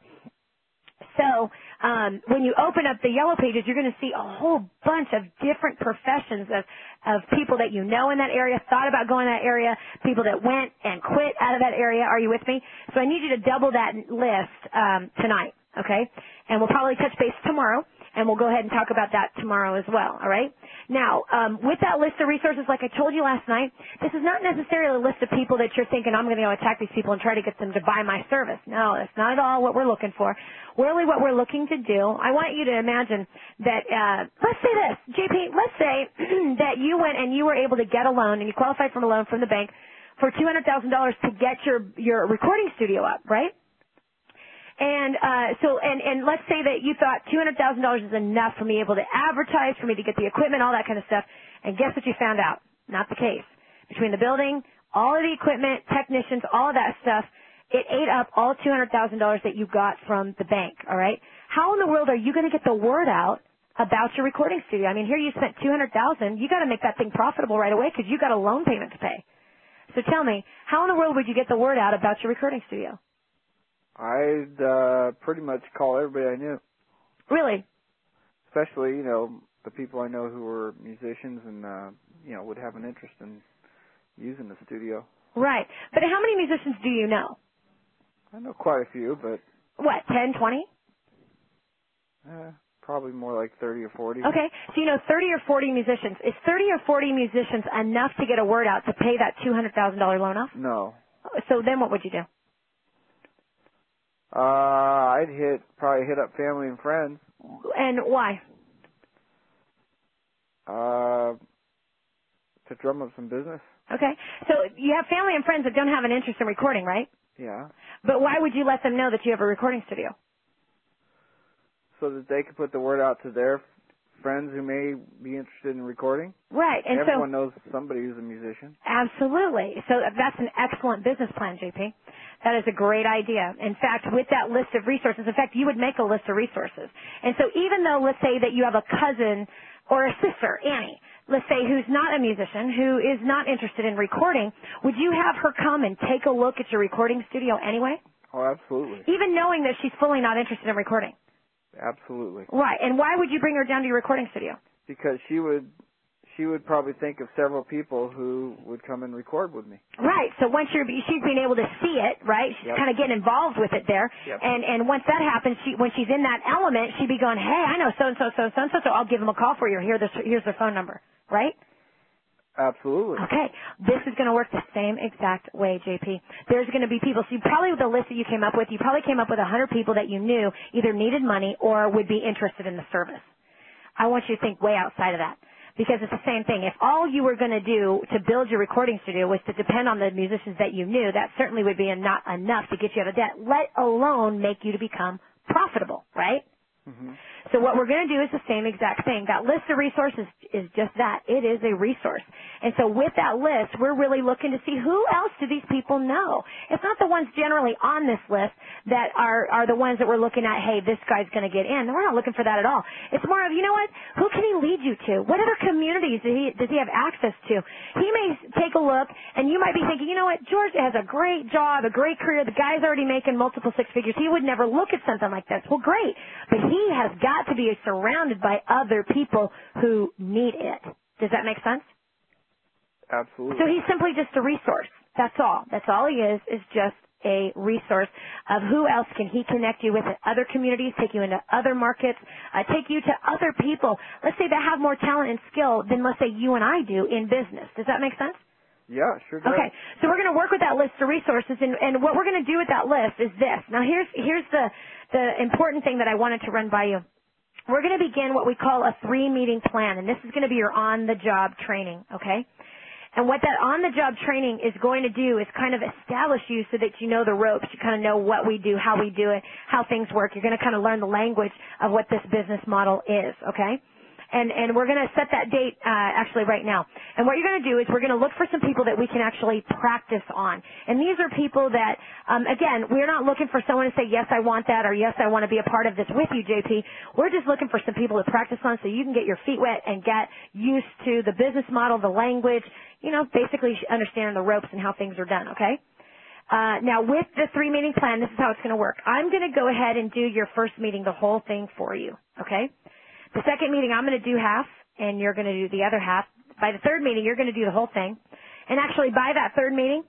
So um, when you open up the yellow pages, you're going to see a whole bunch of different professions of, of people that you know in that area, thought about going in that area, people that went and quit out of that area. Are you with me? So I need you to double that list um, tonight, okay? And we'll probably touch base tomorrow, and we'll go ahead and talk about that tomorrow as well, all right? Now, um, with that list of resources, like I told you last night, this is not necessarily a list of people that you're thinking, I'm going to go attack these people and try to get them to buy my service. No, that's not at all what we're looking for. Really what we're looking to do, I want you to imagine that, uh, let's say this, J P, let's say that you went and you were able to get a loan and you qualified for a loan from the bank for two hundred thousand dollars to get your, your recording studio up, right? And uh, so, and, and let's say that you thought two hundred thousand dollars is enough for me able to advertise, for me to get the equipment, all that kind of stuff. And guess what you found out? Not the case. Between the building, all of the equipment, technicians, all of that stuff, it ate up all two hundred thousand dollars that you got from the bank, all right? How in the world are you going to get the word out about your recording studio? I mean, here you spent two hundred thousand dollars. You got to make that thing profitable right away because you got a loan payment to pay. So tell me, how in the world would you get the word out about your recording studio? I'd uh, pretty much call everybody I knew. Really? Especially, you know, the people I know who were musicians and, uh, you know, would have an interest in using the studio. Right. But how many musicians do you know? I know quite a few, but... What, ten, twenty? Uh, probably more like thirty or forty. Okay. So you know thirty or forty musicians. Is thirty or forty musicians enough to get a word out to pay that two hundred thousand dollars loan off? No. So then what would you do? Uh, I'd hit, probably hit up family and friends. And why? Uh, to drum up some business. Okay. So you have family and friends that don't have an interest in recording, right? Yeah. But why would you let them know that you have a recording studio? so that they can put the word out to their friends who may be interested in recording. Right. And Everyone so, knows somebody who's a musician. Absolutely. So that's an excellent business plan, J P. That is a great idea. In fact, with that list of resources, in fact, you would make a list of resources. And so even though, let's say that you have a cousin or a sister, Annie, let's say who's not a musician, who is not interested in recording, would you have her come and take a look at your recording studio anyway? Oh, absolutely. Even knowing that she's fully not interested in recording? Absolutely. Right. And why would you bring her down to your recording studio? Because she would she would probably think of several people who would come and record with me. Right. So once you're, she's being able to see it, right? She's Yep. kind of getting involved with it there. Yep. And and once that happens, she when she's in that element, she'd be going, hey, I know so and so, so and so, so so. I'll give them a call for you. Here, this, here's their phone number. Right? Absolutely. Okay. This is going to work the same exact way, J P. There's going to be people. So you probably, with the list that you came up with, you probably came up with one hundred people that you knew either needed money or would be interested in the service. I want you to think way outside of that. Because it's the same thing. If all you were going to do to build your recording studio was to depend on the musicians that you knew, that certainly would be not enough to get you out of debt, let alone make you to become profitable, right? Mm-hmm. So what we're going to do is the same exact thing. That list of resources is just that. It is a resource. And so with that list, we're really looking to see who else do these people know. It's not the ones generally on this list that are, are the ones that we're looking at, hey, this guy's going to get in. We're not looking for that at all. It's more of, you know what, who can he lead you to? What other communities does he, does he have access to? He may take a look, and you might be thinking, you know what, George has a great job, a great career. The guy's already making multiple six figures. He would never look at something like this. Well, great. But he has got to be surrounded by other people who need it. Does that make sense? Absolutely. So he's simply just a resource. That's all. That's all he is, is just a resource of who else can he connect you with in other communities, take you into other markets, uh, take you to other people, let's say that have more talent and skill than, let's say, you and I do in business. Does that make sense? Yeah, sure does. Okay, so we're going to work with that list of resources, and, and what we're going to do with that list is this. Now, here's here's the, the important thing that I wanted to run by you. We're going to begin what we call a three-meeting plan, and this is going to be your on-the-job training, okay? And what that on-the-job training is going to do is kind of establish you so that you know the ropes. You kind of know what we do, how we do it, how things work. You're going to kind of learn the language of what this business model is, okay? And, and we're going to set that date uh, actually right now. And what you're going to do is we're going to look for some people that we can actually practice on. And these are people that, um, again, we're not looking for someone to say, yes, I want that, or yes, I want to be a part of this with you, J P. We're just looking for some people to practice on so you can get your feet wet and get used to the business model, the language, you know, basically understanding the ropes and how things are done, okay? Uh, now, with the three-meeting plan, this is how it's going to work. I'm going to go ahead and do your first meeting, the whole thing for you, okay? The second meeting, I'm going to do half, and you're going to do the other half. By the third meeting, you're going to do the whole thing. And actually, by that third meeting,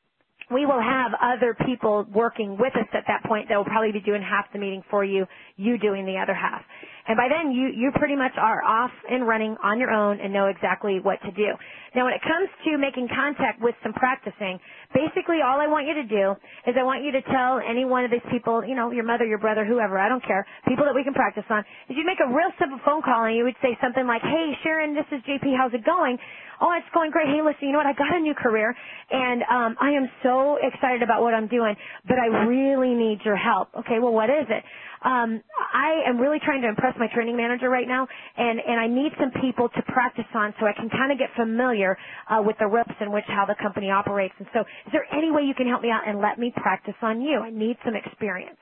we will have other people working with us at that point that will probably be doing half the meeting for you, you doing the other half. And by then, you, you pretty much are off and running on your own and know exactly what to do. Now, when it comes to making contact with some practicing, basically all I want you to do is I want you to tell any one of these people, you know, your mother, your brother, whoever, I don't care, people that we can practice on, is you make a real simple phone call and you would say something like, hey, Sharon, this is J P, how's it going? Oh, it's going great. Hey, listen, you know what? I got a new career, and um, I am so excited about what I'm doing, but I really need your help. Okay, well, what is it? Um, I am really trying to impress my training manager right now, and, and I need some people to practice on so I can kind of get familiar uh, with the ropes in which how the company operates. And so is there any way you can help me out and let me practice on you? I need some experience.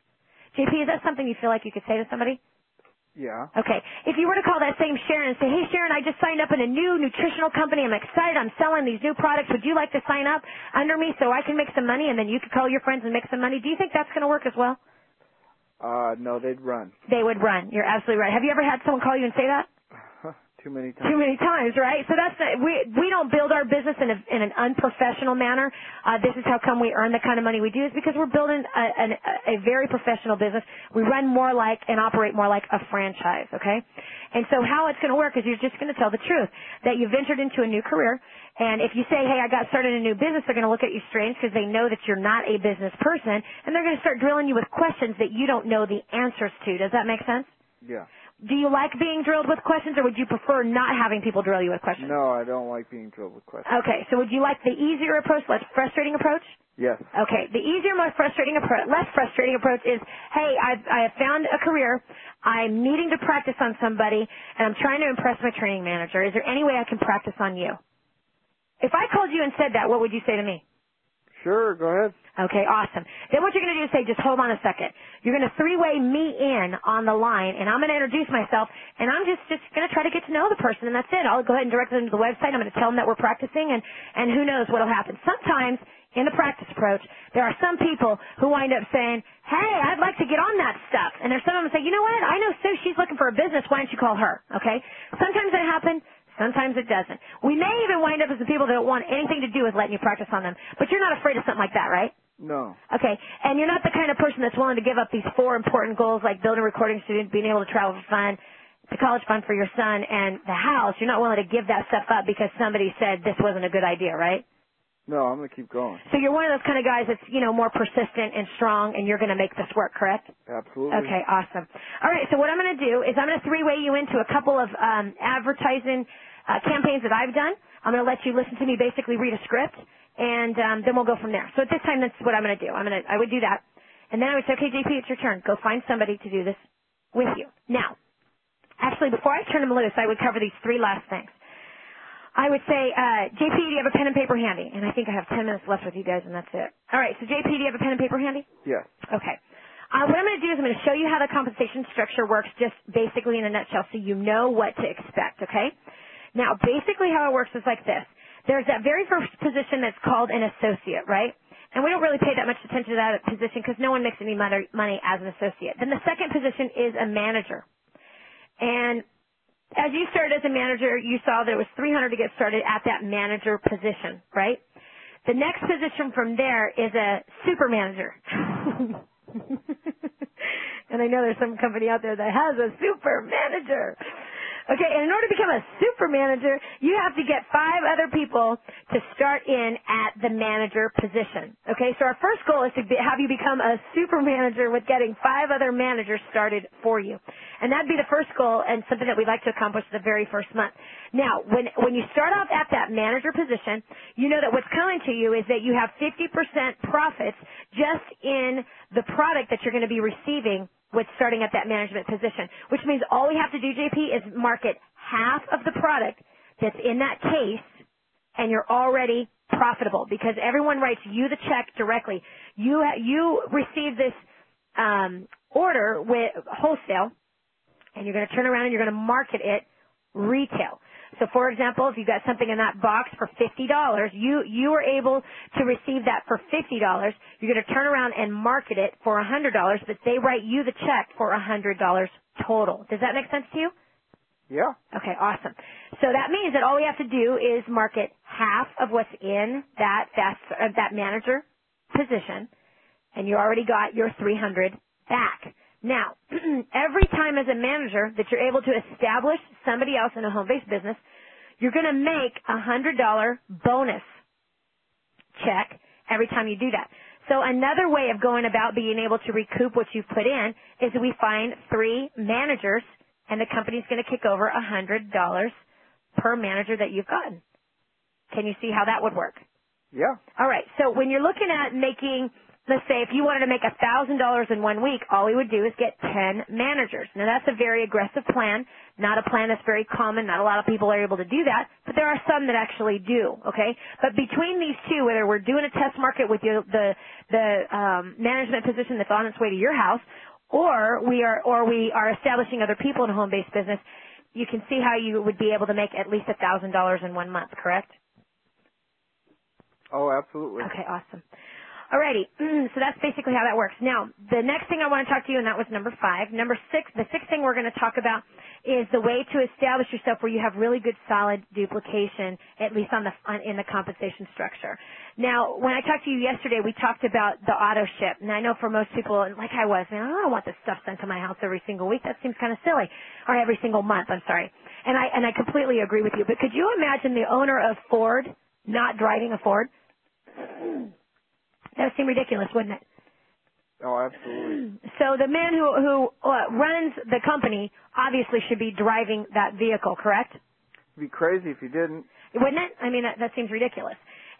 J P, is that something you feel like you could say to somebody? Yeah. Okay. If you were to call that same Sharon and say, hey, Sharon, I just signed up in a new nutritional company. I'm excited. I'm selling these new products. Would you like to sign up under me so I can make some money and then you could call your friends and make some money? Do you think that's going to work as well? Uh, no, they'd run. They would run. You're absolutely right. Have you ever had someone call you and say that? Too many times. Too many times, right? So that's the, we we don't build our business in a, in an unprofessional manner. Uh, this is how come we earn the kind of money we do, is because we're building a, a, a very professional business. We run more like and operate more like a franchise, okay? And so how it's going to work is you're just going to tell the truth that you've ventured into a new career. And if you say, hey, I got started in a new business, they're going to look at you strange because they know that you're not a business person, and they're going to start drilling you with questions that you don't know the answers to. Does that make sense? Yeah. Do you like being drilled with questions, or would you prefer not having people drill you with questions? No, I don't like being drilled with questions. Okay, so would you like the easier approach, less frustrating approach? Yes. Okay. The easier, more frustrating approach, less frustrating approach is, hey, I've, I have found a career. I'm needing to practice on somebody, and I'm trying to impress my training manager. Is there any way I can practice on you? If I called you and said that, what would you say to me? Sure, go ahead. Okay, awesome. Then what you're going to do is say, just hold on a second. You're going to three-way me in on the line, and I'm going to introduce myself, and I'm just, just going to try to get to know the person, and that's it. I'll go ahead and direct them to the website. I'm going to tell them that we're practicing, and, and who knows what will happen. Sometimes, in the practice approach, there are some people who wind up saying, hey, I'd like to get on that stuff. And there's some of them who say, you know what, I know Sue, she's looking for a business. Why don't you call her? Okay? Sometimes that happens. Sometimes it doesn't. We may even wind up as the people that don't want anything to do with letting you practice on them. But you're not afraid of something like that, right? No. Okay. And you're not the kind of person that's willing to give up these four important goals like building a recording studio, being able to travel for fun, the college fund for your son, and the house. You're not willing to give that stuff up because somebody said this wasn't a good idea, right? No, I'm going to keep going. So you're one of those kind of guys that's, you know, more persistent and strong, and you're going to make this work, correct? Absolutely. Okay, awesome. All right, so what I'm going to do is I'm going to three-way you into a couple of um, advertising uh, campaigns that I've done. I'm going to let you listen to me basically read a script, and um, then we'll go from there. So at this time, that's what I'm going to do. I'm going to, I would do that. And then I would say, okay, J P, it's your turn. Go find somebody to do this with you. Now, actually, before I turn them loose, I would cover these three last things. I would say, uh, J P, do you have a pen and paper handy? And I think I have ten minutes left with you guys, and that's it. All right, so J P, do you have a pen and paper handy? Yes. Okay. Uh, what I'm going to do is I'm going to show you how the compensation structure works just basically in a nutshell so you know what to expect, okay? Now, basically how it works is like this. There's that very first position that's called an associate, right? And we don't really pay that much attention to that position because no one makes any money, money as an associate. Then the second position is a manager. And as you started as a manager, you saw there was three hundred to get started at that manager position, right? The next position from there is a super manager. And I know there's some company out there that has a super manager. Okay, and in order to become a super manager, you have to get five other people to start in at the manager position. Okay, so our first goal is to be, have you become a super manager with getting five other managers started for you. And that'd be the first goal and something that we'd like to accomplish the very first month. Now, when, when you start off at that manager position, you know that what's coming to you is that you have fifty percent profits just in the product that you're going to be receiving with starting at that management position, which means all we have to do, J P, is market half of the product that's in that case, and you're already profitable because everyone writes you the check directly. You you receive this um, order with wholesale, and you're going to turn around and you're going to market it retail. So, for example, if you've got something in that box for fifty dollars, you, you are able to receive that for fifty dollars. You're going to turn around and market it for one hundred dollars, but they write you the check for one hundred dollars total. Does that make sense to you? Yeah. Okay, awesome. So that means that all we have to do is market half of what's in that, that, uh, that manager position, and you already got your three hundred back. Now, every time as a manager that you're able to establish somebody else in a home-based business, you're going to make a one hundred dollars bonus check every time you do that. So another way of going about being able to recoup what you've put in is we find three managers, and the company's going to kick over one hundred dollars per manager that you've gotten. Can you see how that would work? Yeah. All right. So when you're looking at making, let's say if you wanted to make one thousand dollars in one week, all we would do is get ten managers. Now that's a very aggressive plan, not a plan that's very common. Not a lot of people are able to do that, but there are some that actually do, okay? But between these two, whether we're doing a test market with you, the, the um, management position that's on its way to your house, or we are, or we are establishing other people in a home-based business, you can see how you would be able to make at least one thousand dollars in one month, correct? Oh, absolutely. Okay, awesome. Alrighty, so that's basically how that works. Now, the next thing I want to talk to you, and that was number five. Number six, the sixth thing we're going to talk about is the way to establish yourself where you have really good, solid duplication, at least on the on, in the compensation structure. Now, when I talked to you yesterday, we talked about the auto ship, and I know for most people, like I was, man, I don't want this stuff sent to my house every single week. That seems kind of silly, or every single month. I'm sorry, and I and I completely agree with you. But could you imagine the owner of Ford not driving a Ford? That would seem ridiculous, wouldn't it? Oh, absolutely. So the man who who uh, runs the company obviously should be driving that vehicle, correct? It'd be crazy if you didn't. Wouldn't it? I mean, that, that seems ridiculous.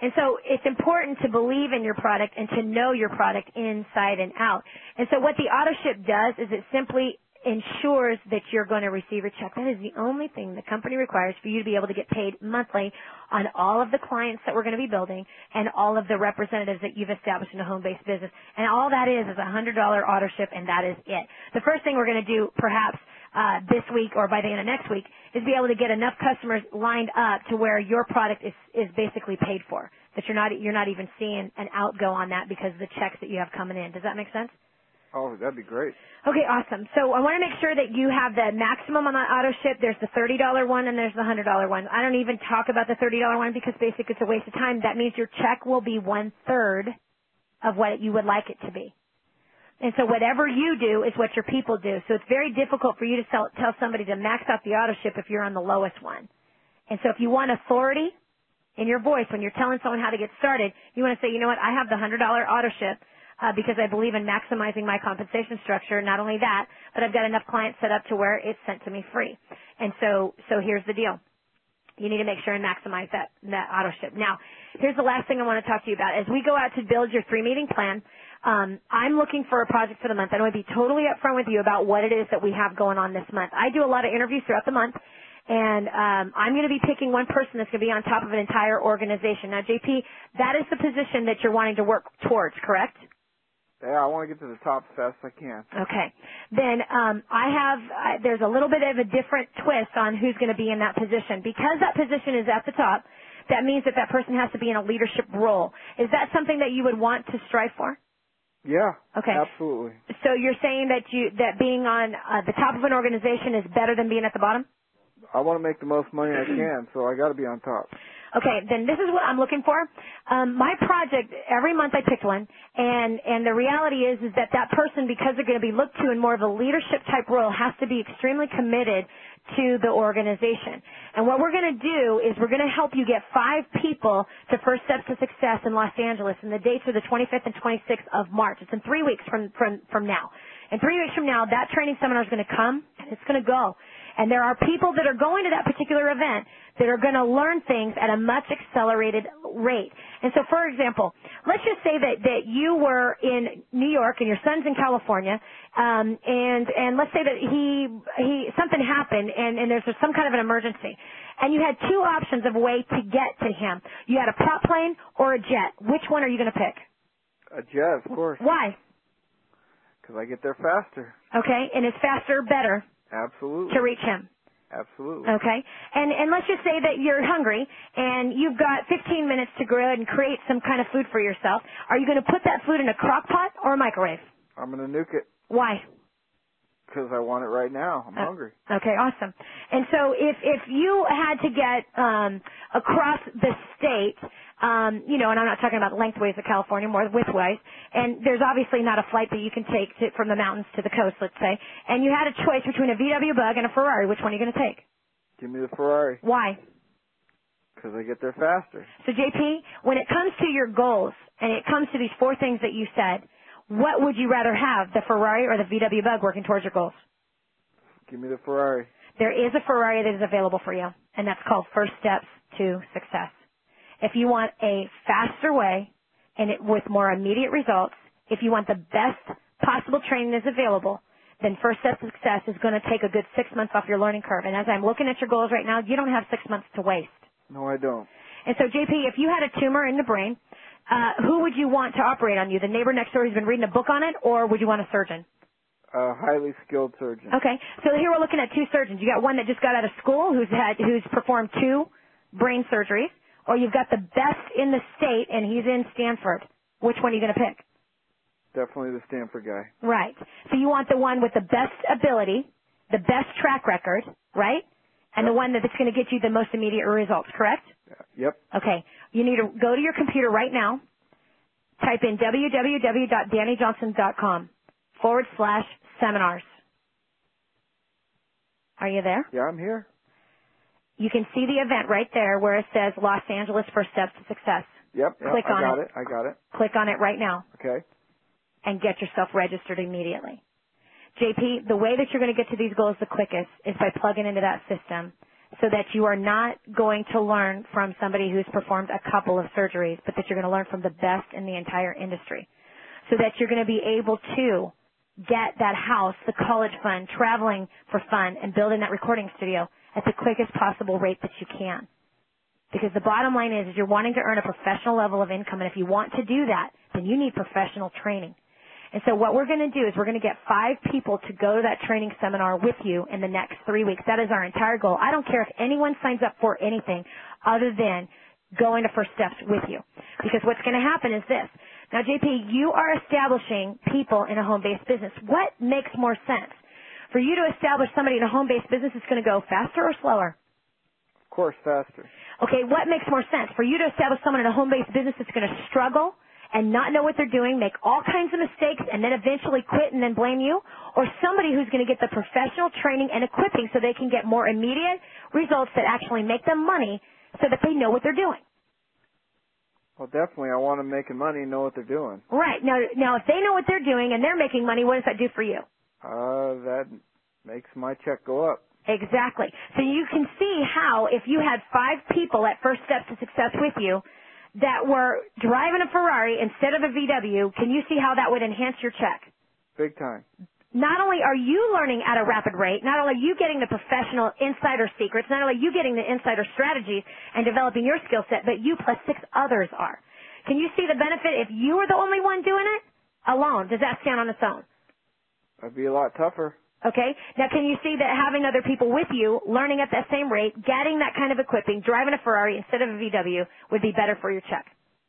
And so it's important to believe in your product and to know your product inside and out. And so what the auto ship does is it simply ensures that you're going to receive a check. That is the only thing the company requires for you to be able to get paid monthly on all of the clients that we're going to be building and all of the representatives that you've established in a home-based business. And all that is is a one hundred dollars auto ship, and that is it. The first thing we're going to do, perhaps uh, this week or by the end of next week, is be able to get enough customers lined up to where your product is, is basically paid for, that you're not, you're not even seeing an outgo on that because of the checks that you have coming in. Does that make sense? Oh, that'd be great. Okay, awesome. So I want to make sure that you have the maximum on the auto ship. There's the thirty dollars one and there's the one hundred dollars one. I don't even talk about the thirty dollars one because basically it's a waste of time. That means your check will be one-third of what you would like it to be. And so whatever you do is what your people do. So it's very difficult for you to tell, tell somebody to max out the auto ship if you're on the lowest one. And so if you want authority in your voice when you're telling someone how to get started, you want to say, you know what, I have the one hundred dollars auto ship. Uh, because I believe in maximizing my compensation structure. Not only that, but I've got enough clients set up to where it's sent to me free. And so, so here's the deal. You need to make sure and maximize that, that auto ship. Now, here's the last thing I want to talk to you about. As we go out to build your three meeting plan, um, I'm looking for a project for the month. I want to be totally upfront with you about what it is that we have going on this month. I do a lot of interviews throughout the month. And um, I'm going to be picking one person that's going to be on top of an entire organization. Now, J P, that is the position that you're wanting to work towards, correct? Yeah, I want to get to the top as fast as I can. Okay. Then um, I have, uh, there's a little bit of a different twist on who's going to be in that position. Because that position is at the top, that means that that person has to be in a leadership role. Is that something that you would want to strive for? Yeah, okay. Absolutely. So you're saying that you that being on uh, the top of an organization is better than being at the bottom? I want to make the most money I can, so I got to be on top. Okay, then this is what I'm looking for. Um, my project, every month I picked one, and, and the reality is, is that that person, because they're going to be looked to in more of a leadership type role, has to be extremely committed to the organization. And what we're going to do is we're going to help you get five people to First Steps to Success in Los Angeles, and the dates are the twenty-fifth and twenty-sixth of March. It's in three weeks from, from, from now. In three weeks from now, that training seminar is going to come, and it's going to go. And there are people that are going to that particular event that are going to learn things at a much accelerated rate. And so, for example, let's just say that, that you were in New York and your son's in California, um, and, and let's say that he, he, something happened and, and there's some kind of an emergency. And you had two options of a way to get to him. You had a prop plane or a jet. Which one are you going to pick? A jet, of course. Why? Because I get there faster. Okay, and it's faster, better. Absolutely. To reach him. Absolutely. Okay. And and let's just say that you're hungry and you've got fifteen minutes to go ahead and create some kind of food for yourself. Are you going to put that food in a crock pot or a microwave? I'm going to nuke it. Why? Because I want it right now. I'm uh, hungry. Okay, awesome. And so if if you had to get um across the state, um, you know, and I'm not talking about lengthways of California, more widthways, and there's obviously not a flight that you can take to, from the mountains to the coast, let's say, and you had a choice between a V W Bug and a Ferrari, which one are you going to take? Give me the Ferrari. Why? Because I get there faster. So, J P, when it comes to your goals, and it comes to these four things that you said, what would you rather have, the Ferrari or the V W Bug working towards your goals? Give me the Ferrari. There is a Ferrari that is available for you, and that's called First Steps to Success. If you want a faster way and it, with more immediate results, if you want the best possible training that's available, then First Steps to Success is going to take a good six months off your learning curve. And as I'm looking at your goals right now, you don't have six months to waste. No, I don't. And so, J P, if you had a tumor in the brain, uh, who would you want to operate on you? The neighbor next door who's been reading a book on it, or would you want a surgeon? A highly skilled surgeon. Okay. So here we're looking at two surgeons. You got one that just got out of school who's had who's performed two brain surgeries, or you've got the best in the state and he's in Stanford. Which one are you going to pick? Definitely the Stanford guy. Right. So you want the one with the best ability, the best track record, right? And yep. the one that's going to get you the most immediate results, correct? Yep. Okay. You need to go to your computer right now, type in www.dannyjohnson.com forward slash seminars. Are you there? Yeah, I'm here. You can see the event right there where it says Los Angeles First Steps to Success. Yep, yep Click I on got it. it. I got it. Click on it right now. Okay. And get yourself registered immediately. J P, the way that you're going to get to these goals the quickest is by plugging into that system so that you are not going to learn from somebody who's performed a couple of surgeries, but that you're going to learn from the best in the entire industry, so that you're going to be able to get that house, the college fund, traveling for fun, and building that recording studio at the quickest possible rate that you can. Because the bottom line is, is you're wanting to earn a professional level of income, and if you want to do that, then you need professional training. And so what we're going to do is we're going to get five people to go to that training seminar with you in the next three weeks. That is our entire goal. I don't care if anyone signs up for anything other than going to First Steps with you. Because what's going to happen is this. Now, J P, you are establishing people in a home-based business. What makes more sense? For you to establish somebody in a home-based business, it's going to go faster or slower? Of course, faster. Okay, what makes more sense? For you to establish someone in a home-based business that's going to struggle and not know what they're doing, make all kinds of mistakes, and then eventually quit and then blame you? Or somebody who's going to get the professional training and equipping so they can get more immediate results that actually make them money so that they know what they're doing? Well, definitely, I want them making money and know what they're doing. Right. Now, now, if they know what they're doing and they're making money, what does that do for you? Uh, that makes my check go up. Exactly. So you can see how if you had five people at First Steps to Success with you that were driving a Ferrari instead of a V W, can you see how that would enhance your check? Big time. Not only are you learning at a rapid rate, not only are you getting the professional insider secrets, not only are you getting the insider strategies and developing your skill set, but you plus six others are. Can you see the benefit if you were the only one doing it alone? Does that stand on its own? That'd be a lot tougher. Okay. Now, can you see that having other people with you, learning at that same rate, getting that kind of equipping, driving a Ferrari instead of a V W would be better for your check?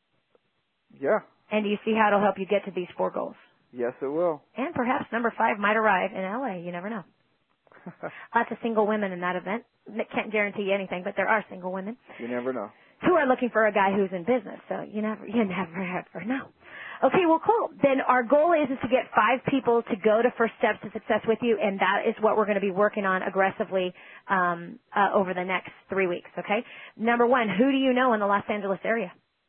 Yeah. And do you see how it'll help you get to these four goals? Yes, it will. And perhaps number five might arrive in L A. You never know. Lots of single women in that event. Can't guarantee you anything, but there are single women. You never know. Who are looking for a guy who's in business. So you never, you never ever know. Okay, well, cool. Then our goal is, is to get five people to go to First Steps to Success with you, and that is what we're going to be working on aggressively um, uh, over the next three weeks, okay? Number one, who do you know in the Los Angeles area?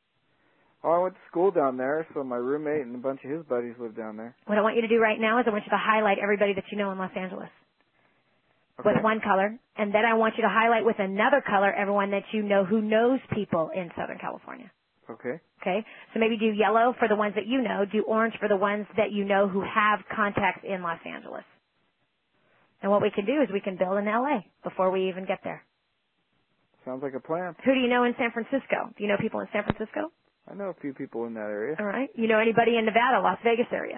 Oh, I went to school down there, so my roommate and a bunch of his buddies live down there. What I want you to do right now is I want you to highlight everybody that you know in Los Angeles Okay. with one color, and then I want you to highlight with another color everyone that you know who knows people in Southern California. Okay. Okay, so maybe do yellow for the ones that you know, do orange for the ones that you know who have contacts in Los Angeles. And what we can do is we can build in L A before we even get there. Sounds like a plan. Who do you know in San Francisco? Do you know people in San Francisco? I know a few people in that area. All right. You know anybody in Nevada, Las Vegas area?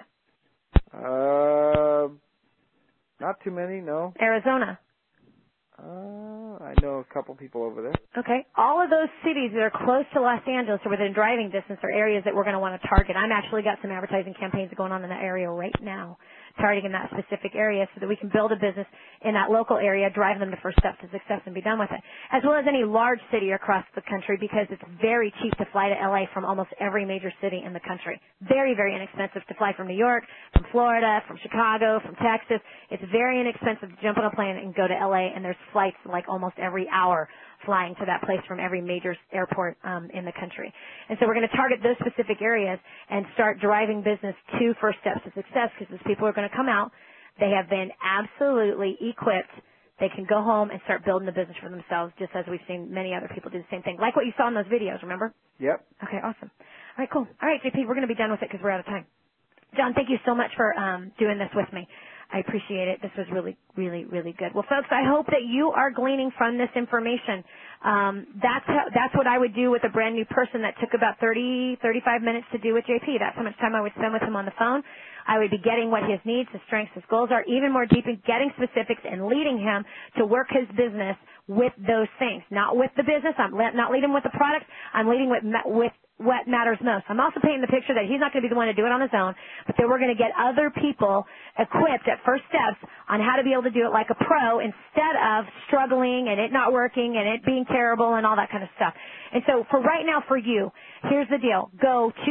Uh, not too many, no. Arizona? Uh, I know a couple people over there. Okay. All of those cities that are close to Los Angeles or within driving distance are areas that we're going to want to target. I'm actually got some advertising campaigns going on in that area right now, targeting that specific area so that we can build a business in that local area, drive them to First Steps to Success, and be done with it. As well as any large city across the country, because it's very cheap to fly to L A from almost every major city in the country. Very, very inexpensive to fly from New York, from Florida, from Chicago, from Texas. It's very inexpensive to jump on a plane and go to L A, and there's flights like almost every hour flying to that place from every major airport um, in the country. And so we're going to target those specific areas and start driving business to First Steps to Success, because those people are going to come out. They have been absolutely equipped. They can go home and start building the business for themselves, just as we've seen many other people do the same thing. Like what you saw in those videos, remember? Yep. Okay, awesome. All right, cool. All right, J P, we're going to be done with it because we're out of time. John, thank you so much for um, doing this with me. I appreciate it. This was really, really, really good. Well, folks, I hope that you are gleaning from this information. Um, that's how, that's what I would do with a brand new person that took about thirty, thirty-five minutes to do with J P. That's how much time I would spend with him on the phone. I would be getting what his needs, his strengths, his goals are, even more deep in getting specifics and leading him to work his business with those things. Not with the business. I'm not leading with the products. I'm leading with, with what matters most. I'm also painting the picture that he's not going to be the one to do it on his own, but that we're going to get other people equipped at First Steps on how to be able to do it like a pro instead of struggling and it not working and it being terrible and all that kind of stuff. And so for right now for you, here's the deal. Go to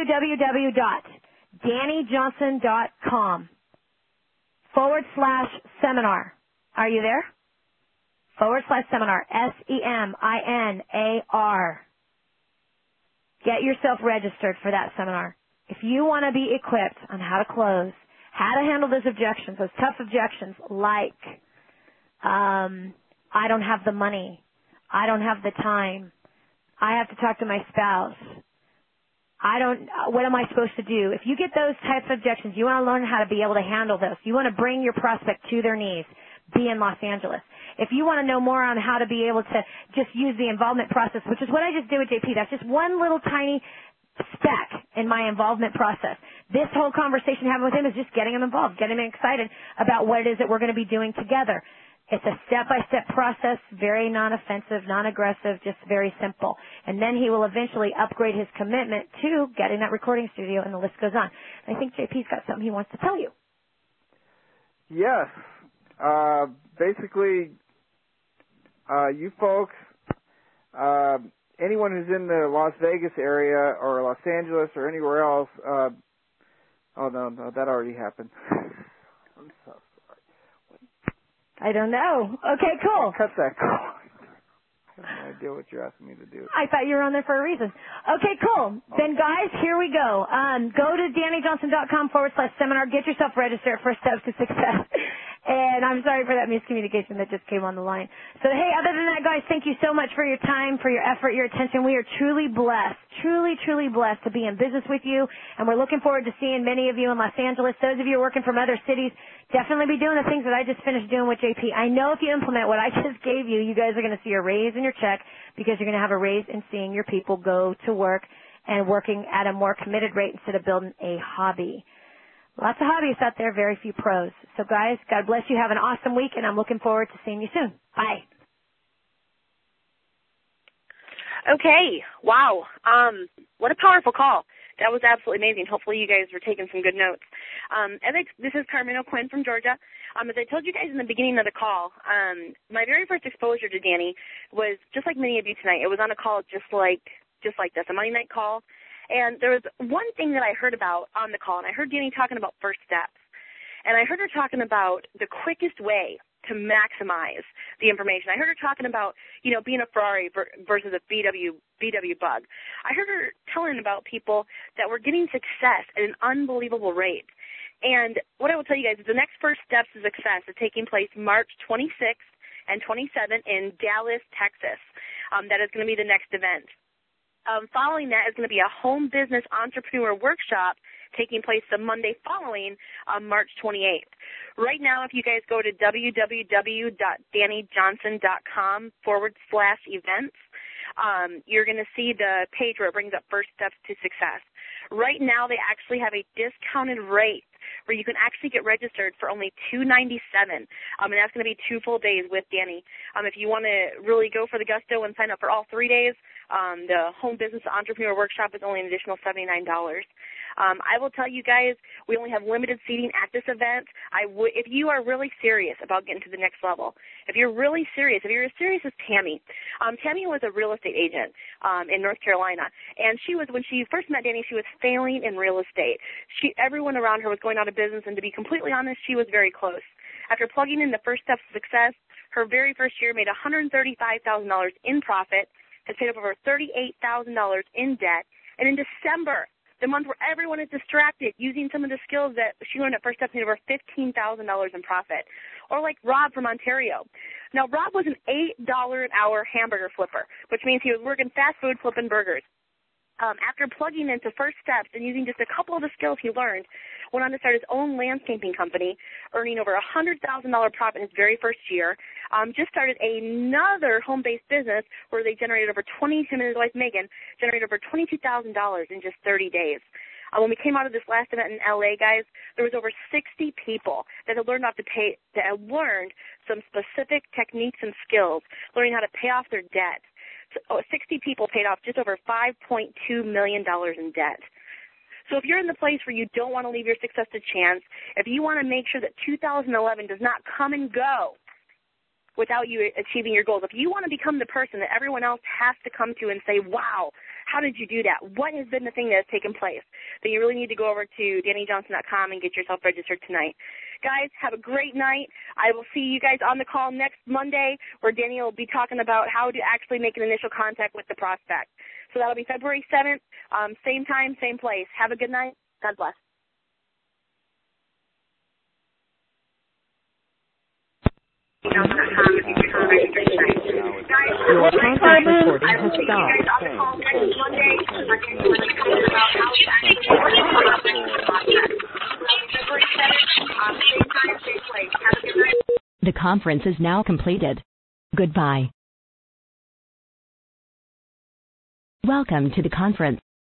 www.dannyjohnson.com forward slash seminar. Are you there? Forward slash seminar. S E M I N A R. Get yourself registered for that seminar. If you want to be equipped on how to close, how to handle those objections, those tough objections like, um, I don't have the money. I don't have the time. I have to talk to my spouse. I don't, what am I supposed to do? If you get those types of objections, you want to learn how to be able to handle those. You want to bring your prospect to their knees. Be in Los Angeles. If you want to know more on how to be able to just use the involvement process, which is what I just did with J P, that's just one little tiny speck in my involvement process. This whole conversation having with him is just getting him involved, getting him excited about what it is that we're going to be doing together. It's a step-by-step process, very non-offensive, non-aggressive, just very simple. And then he will eventually upgrade his commitment to getting that recording studio, and the list goes on. And I think J P's got something he wants to tell you. Yes. Uh, basically, uh, you folks, uh, anyone who's in the Las Vegas area or Los Angeles or anywhere else, uh, oh, no, no, that already happened. I'm so sorry. I don't know. Okay, cool. Cut that call. I have no idea what you're asking me to do. I thought you were on there for a reason. Okay, cool. Oh. Then, guys, here we go. Um, go to DannyJohnson.com forward slash seminar. Get yourself registered for Steps to Success. And I'm sorry for that miscommunication that just came on the line. So, hey, other than that, guys, thank you so much for your time, for your effort, your attention. We are truly blessed, truly, truly blessed to be in business with you. And we're looking forward to seeing many of you in Los Angeles. Those of you who are working from other cities, definitely be doing the things that I just finished doing with J P. I know if you implement what I just gave you, you guys are going to see a raise in your check because you're going to have a raise in seeing your people go to work and working at a more committed rate instead of building a hobby. Lots of hobbyists out there, very few pros. So, guys, God bless you. Have an awesome week, and I'm looking forward to seeing you soon. Bye. Okay. Wow. Um, what a powerful call. That was absolutely amazing. Hopefully you guys were taking some good notes. Um, as I, this is Carmen O'Quinn from Georgia. Um, as I told you guys in the beginning of the call, um, my very first exposure to Danny was just like many of you tonight. It was on a call just like just like this, a Monday night call. And there was one thing that I heard about on the call, and I heard Danny talking about first steps. And I heard her talking about the quickest way to maximize the information. I heard her talking about, you know, being a Ferrari versus a B W, B W bug. I heard her telling about people that were getting success at an unbelievable rate. And what I will tell you guys is the next first steps to success is taking place March twenty-sixth and twenty-seventh in Dallas, Texas. Um, that is going to be the next event. Um, following that is going to be a home business entrepreneur workshop taking place the Monday following on March twenty-eighth. Right now, if you guys go to www.dannyjohnson.com forward slash events, um, you're going to see the page where it brings up First Steps to Success. Right now, they actually have a discounted rate where you can actually get registered for only two ninety-seven, um, and that's going to be two full days with Danny. Um, if you want to really go for the gusto and sign up for all three days, um, the Home Business Entrepreneur Workshop is only an additional seventy-nine dollars. Um, I will tell you guys, we only have limited seating at this event. I w- if you are really serious about getting to the next level, if you're really serious, if you're as serious as Tammy, um, Tammy was a real estate agent um, in North Carolina, and she was, when she first met Danny, she was failing in real estate. She, everyone around her was going out of business, and to be completely honest, she was very close. After plugging in the First Steps to Success, her very first year made one hundred thirty-five thousand dollars in profit, has paid up over thirty-eight thousand dollars in debt, and in December, the month where everyone is distracted, using some of the skills that she learned at First Steps, made over fifteen thousand dollars in profit. Or like Rob from Ontario. Now, Rob was an eight dollars an hour hamburger flipper, which means he was working fast food flipping burgers. Um, after plugging into First Steps and using just a couple of the skills he learned, went on to start his own landscaping company, earning over one hundred thousand dollars profit in his very first year. Um, just started another home-based business where they generated over twenty, him and his wife Megan, generated over twenty-two thousand dollars in just thirty days. Uh, when we came out of this last event in L A, guys, there was over sixty people that had learned how to pay, that had learned some specific techniques and skills, learning how to pay off their debt. So, oh, sixty people paid off just over five point two million dollars in debt. So if you're in the place where you don't want to leave your success to chance, if you want to make sure that two thousand eleven does not come and go without you achieving your goals, if you want to become the person that everyone else has to come to and say, wow, how did you do that? What has been the thing that has taken place? Then you really need to go over to danny johnson dot com and get yourself registered tonight. Guys, have a great night. I will see you guys on the call next Monday where Danny will be talking about how to actually make an initial contact with the prospect. So that'll be February seventh, um, same time, same place. Have a good night. God bless. Your conference recording has stopped. The conference is now completed. Goodbye. Welcome to the conference.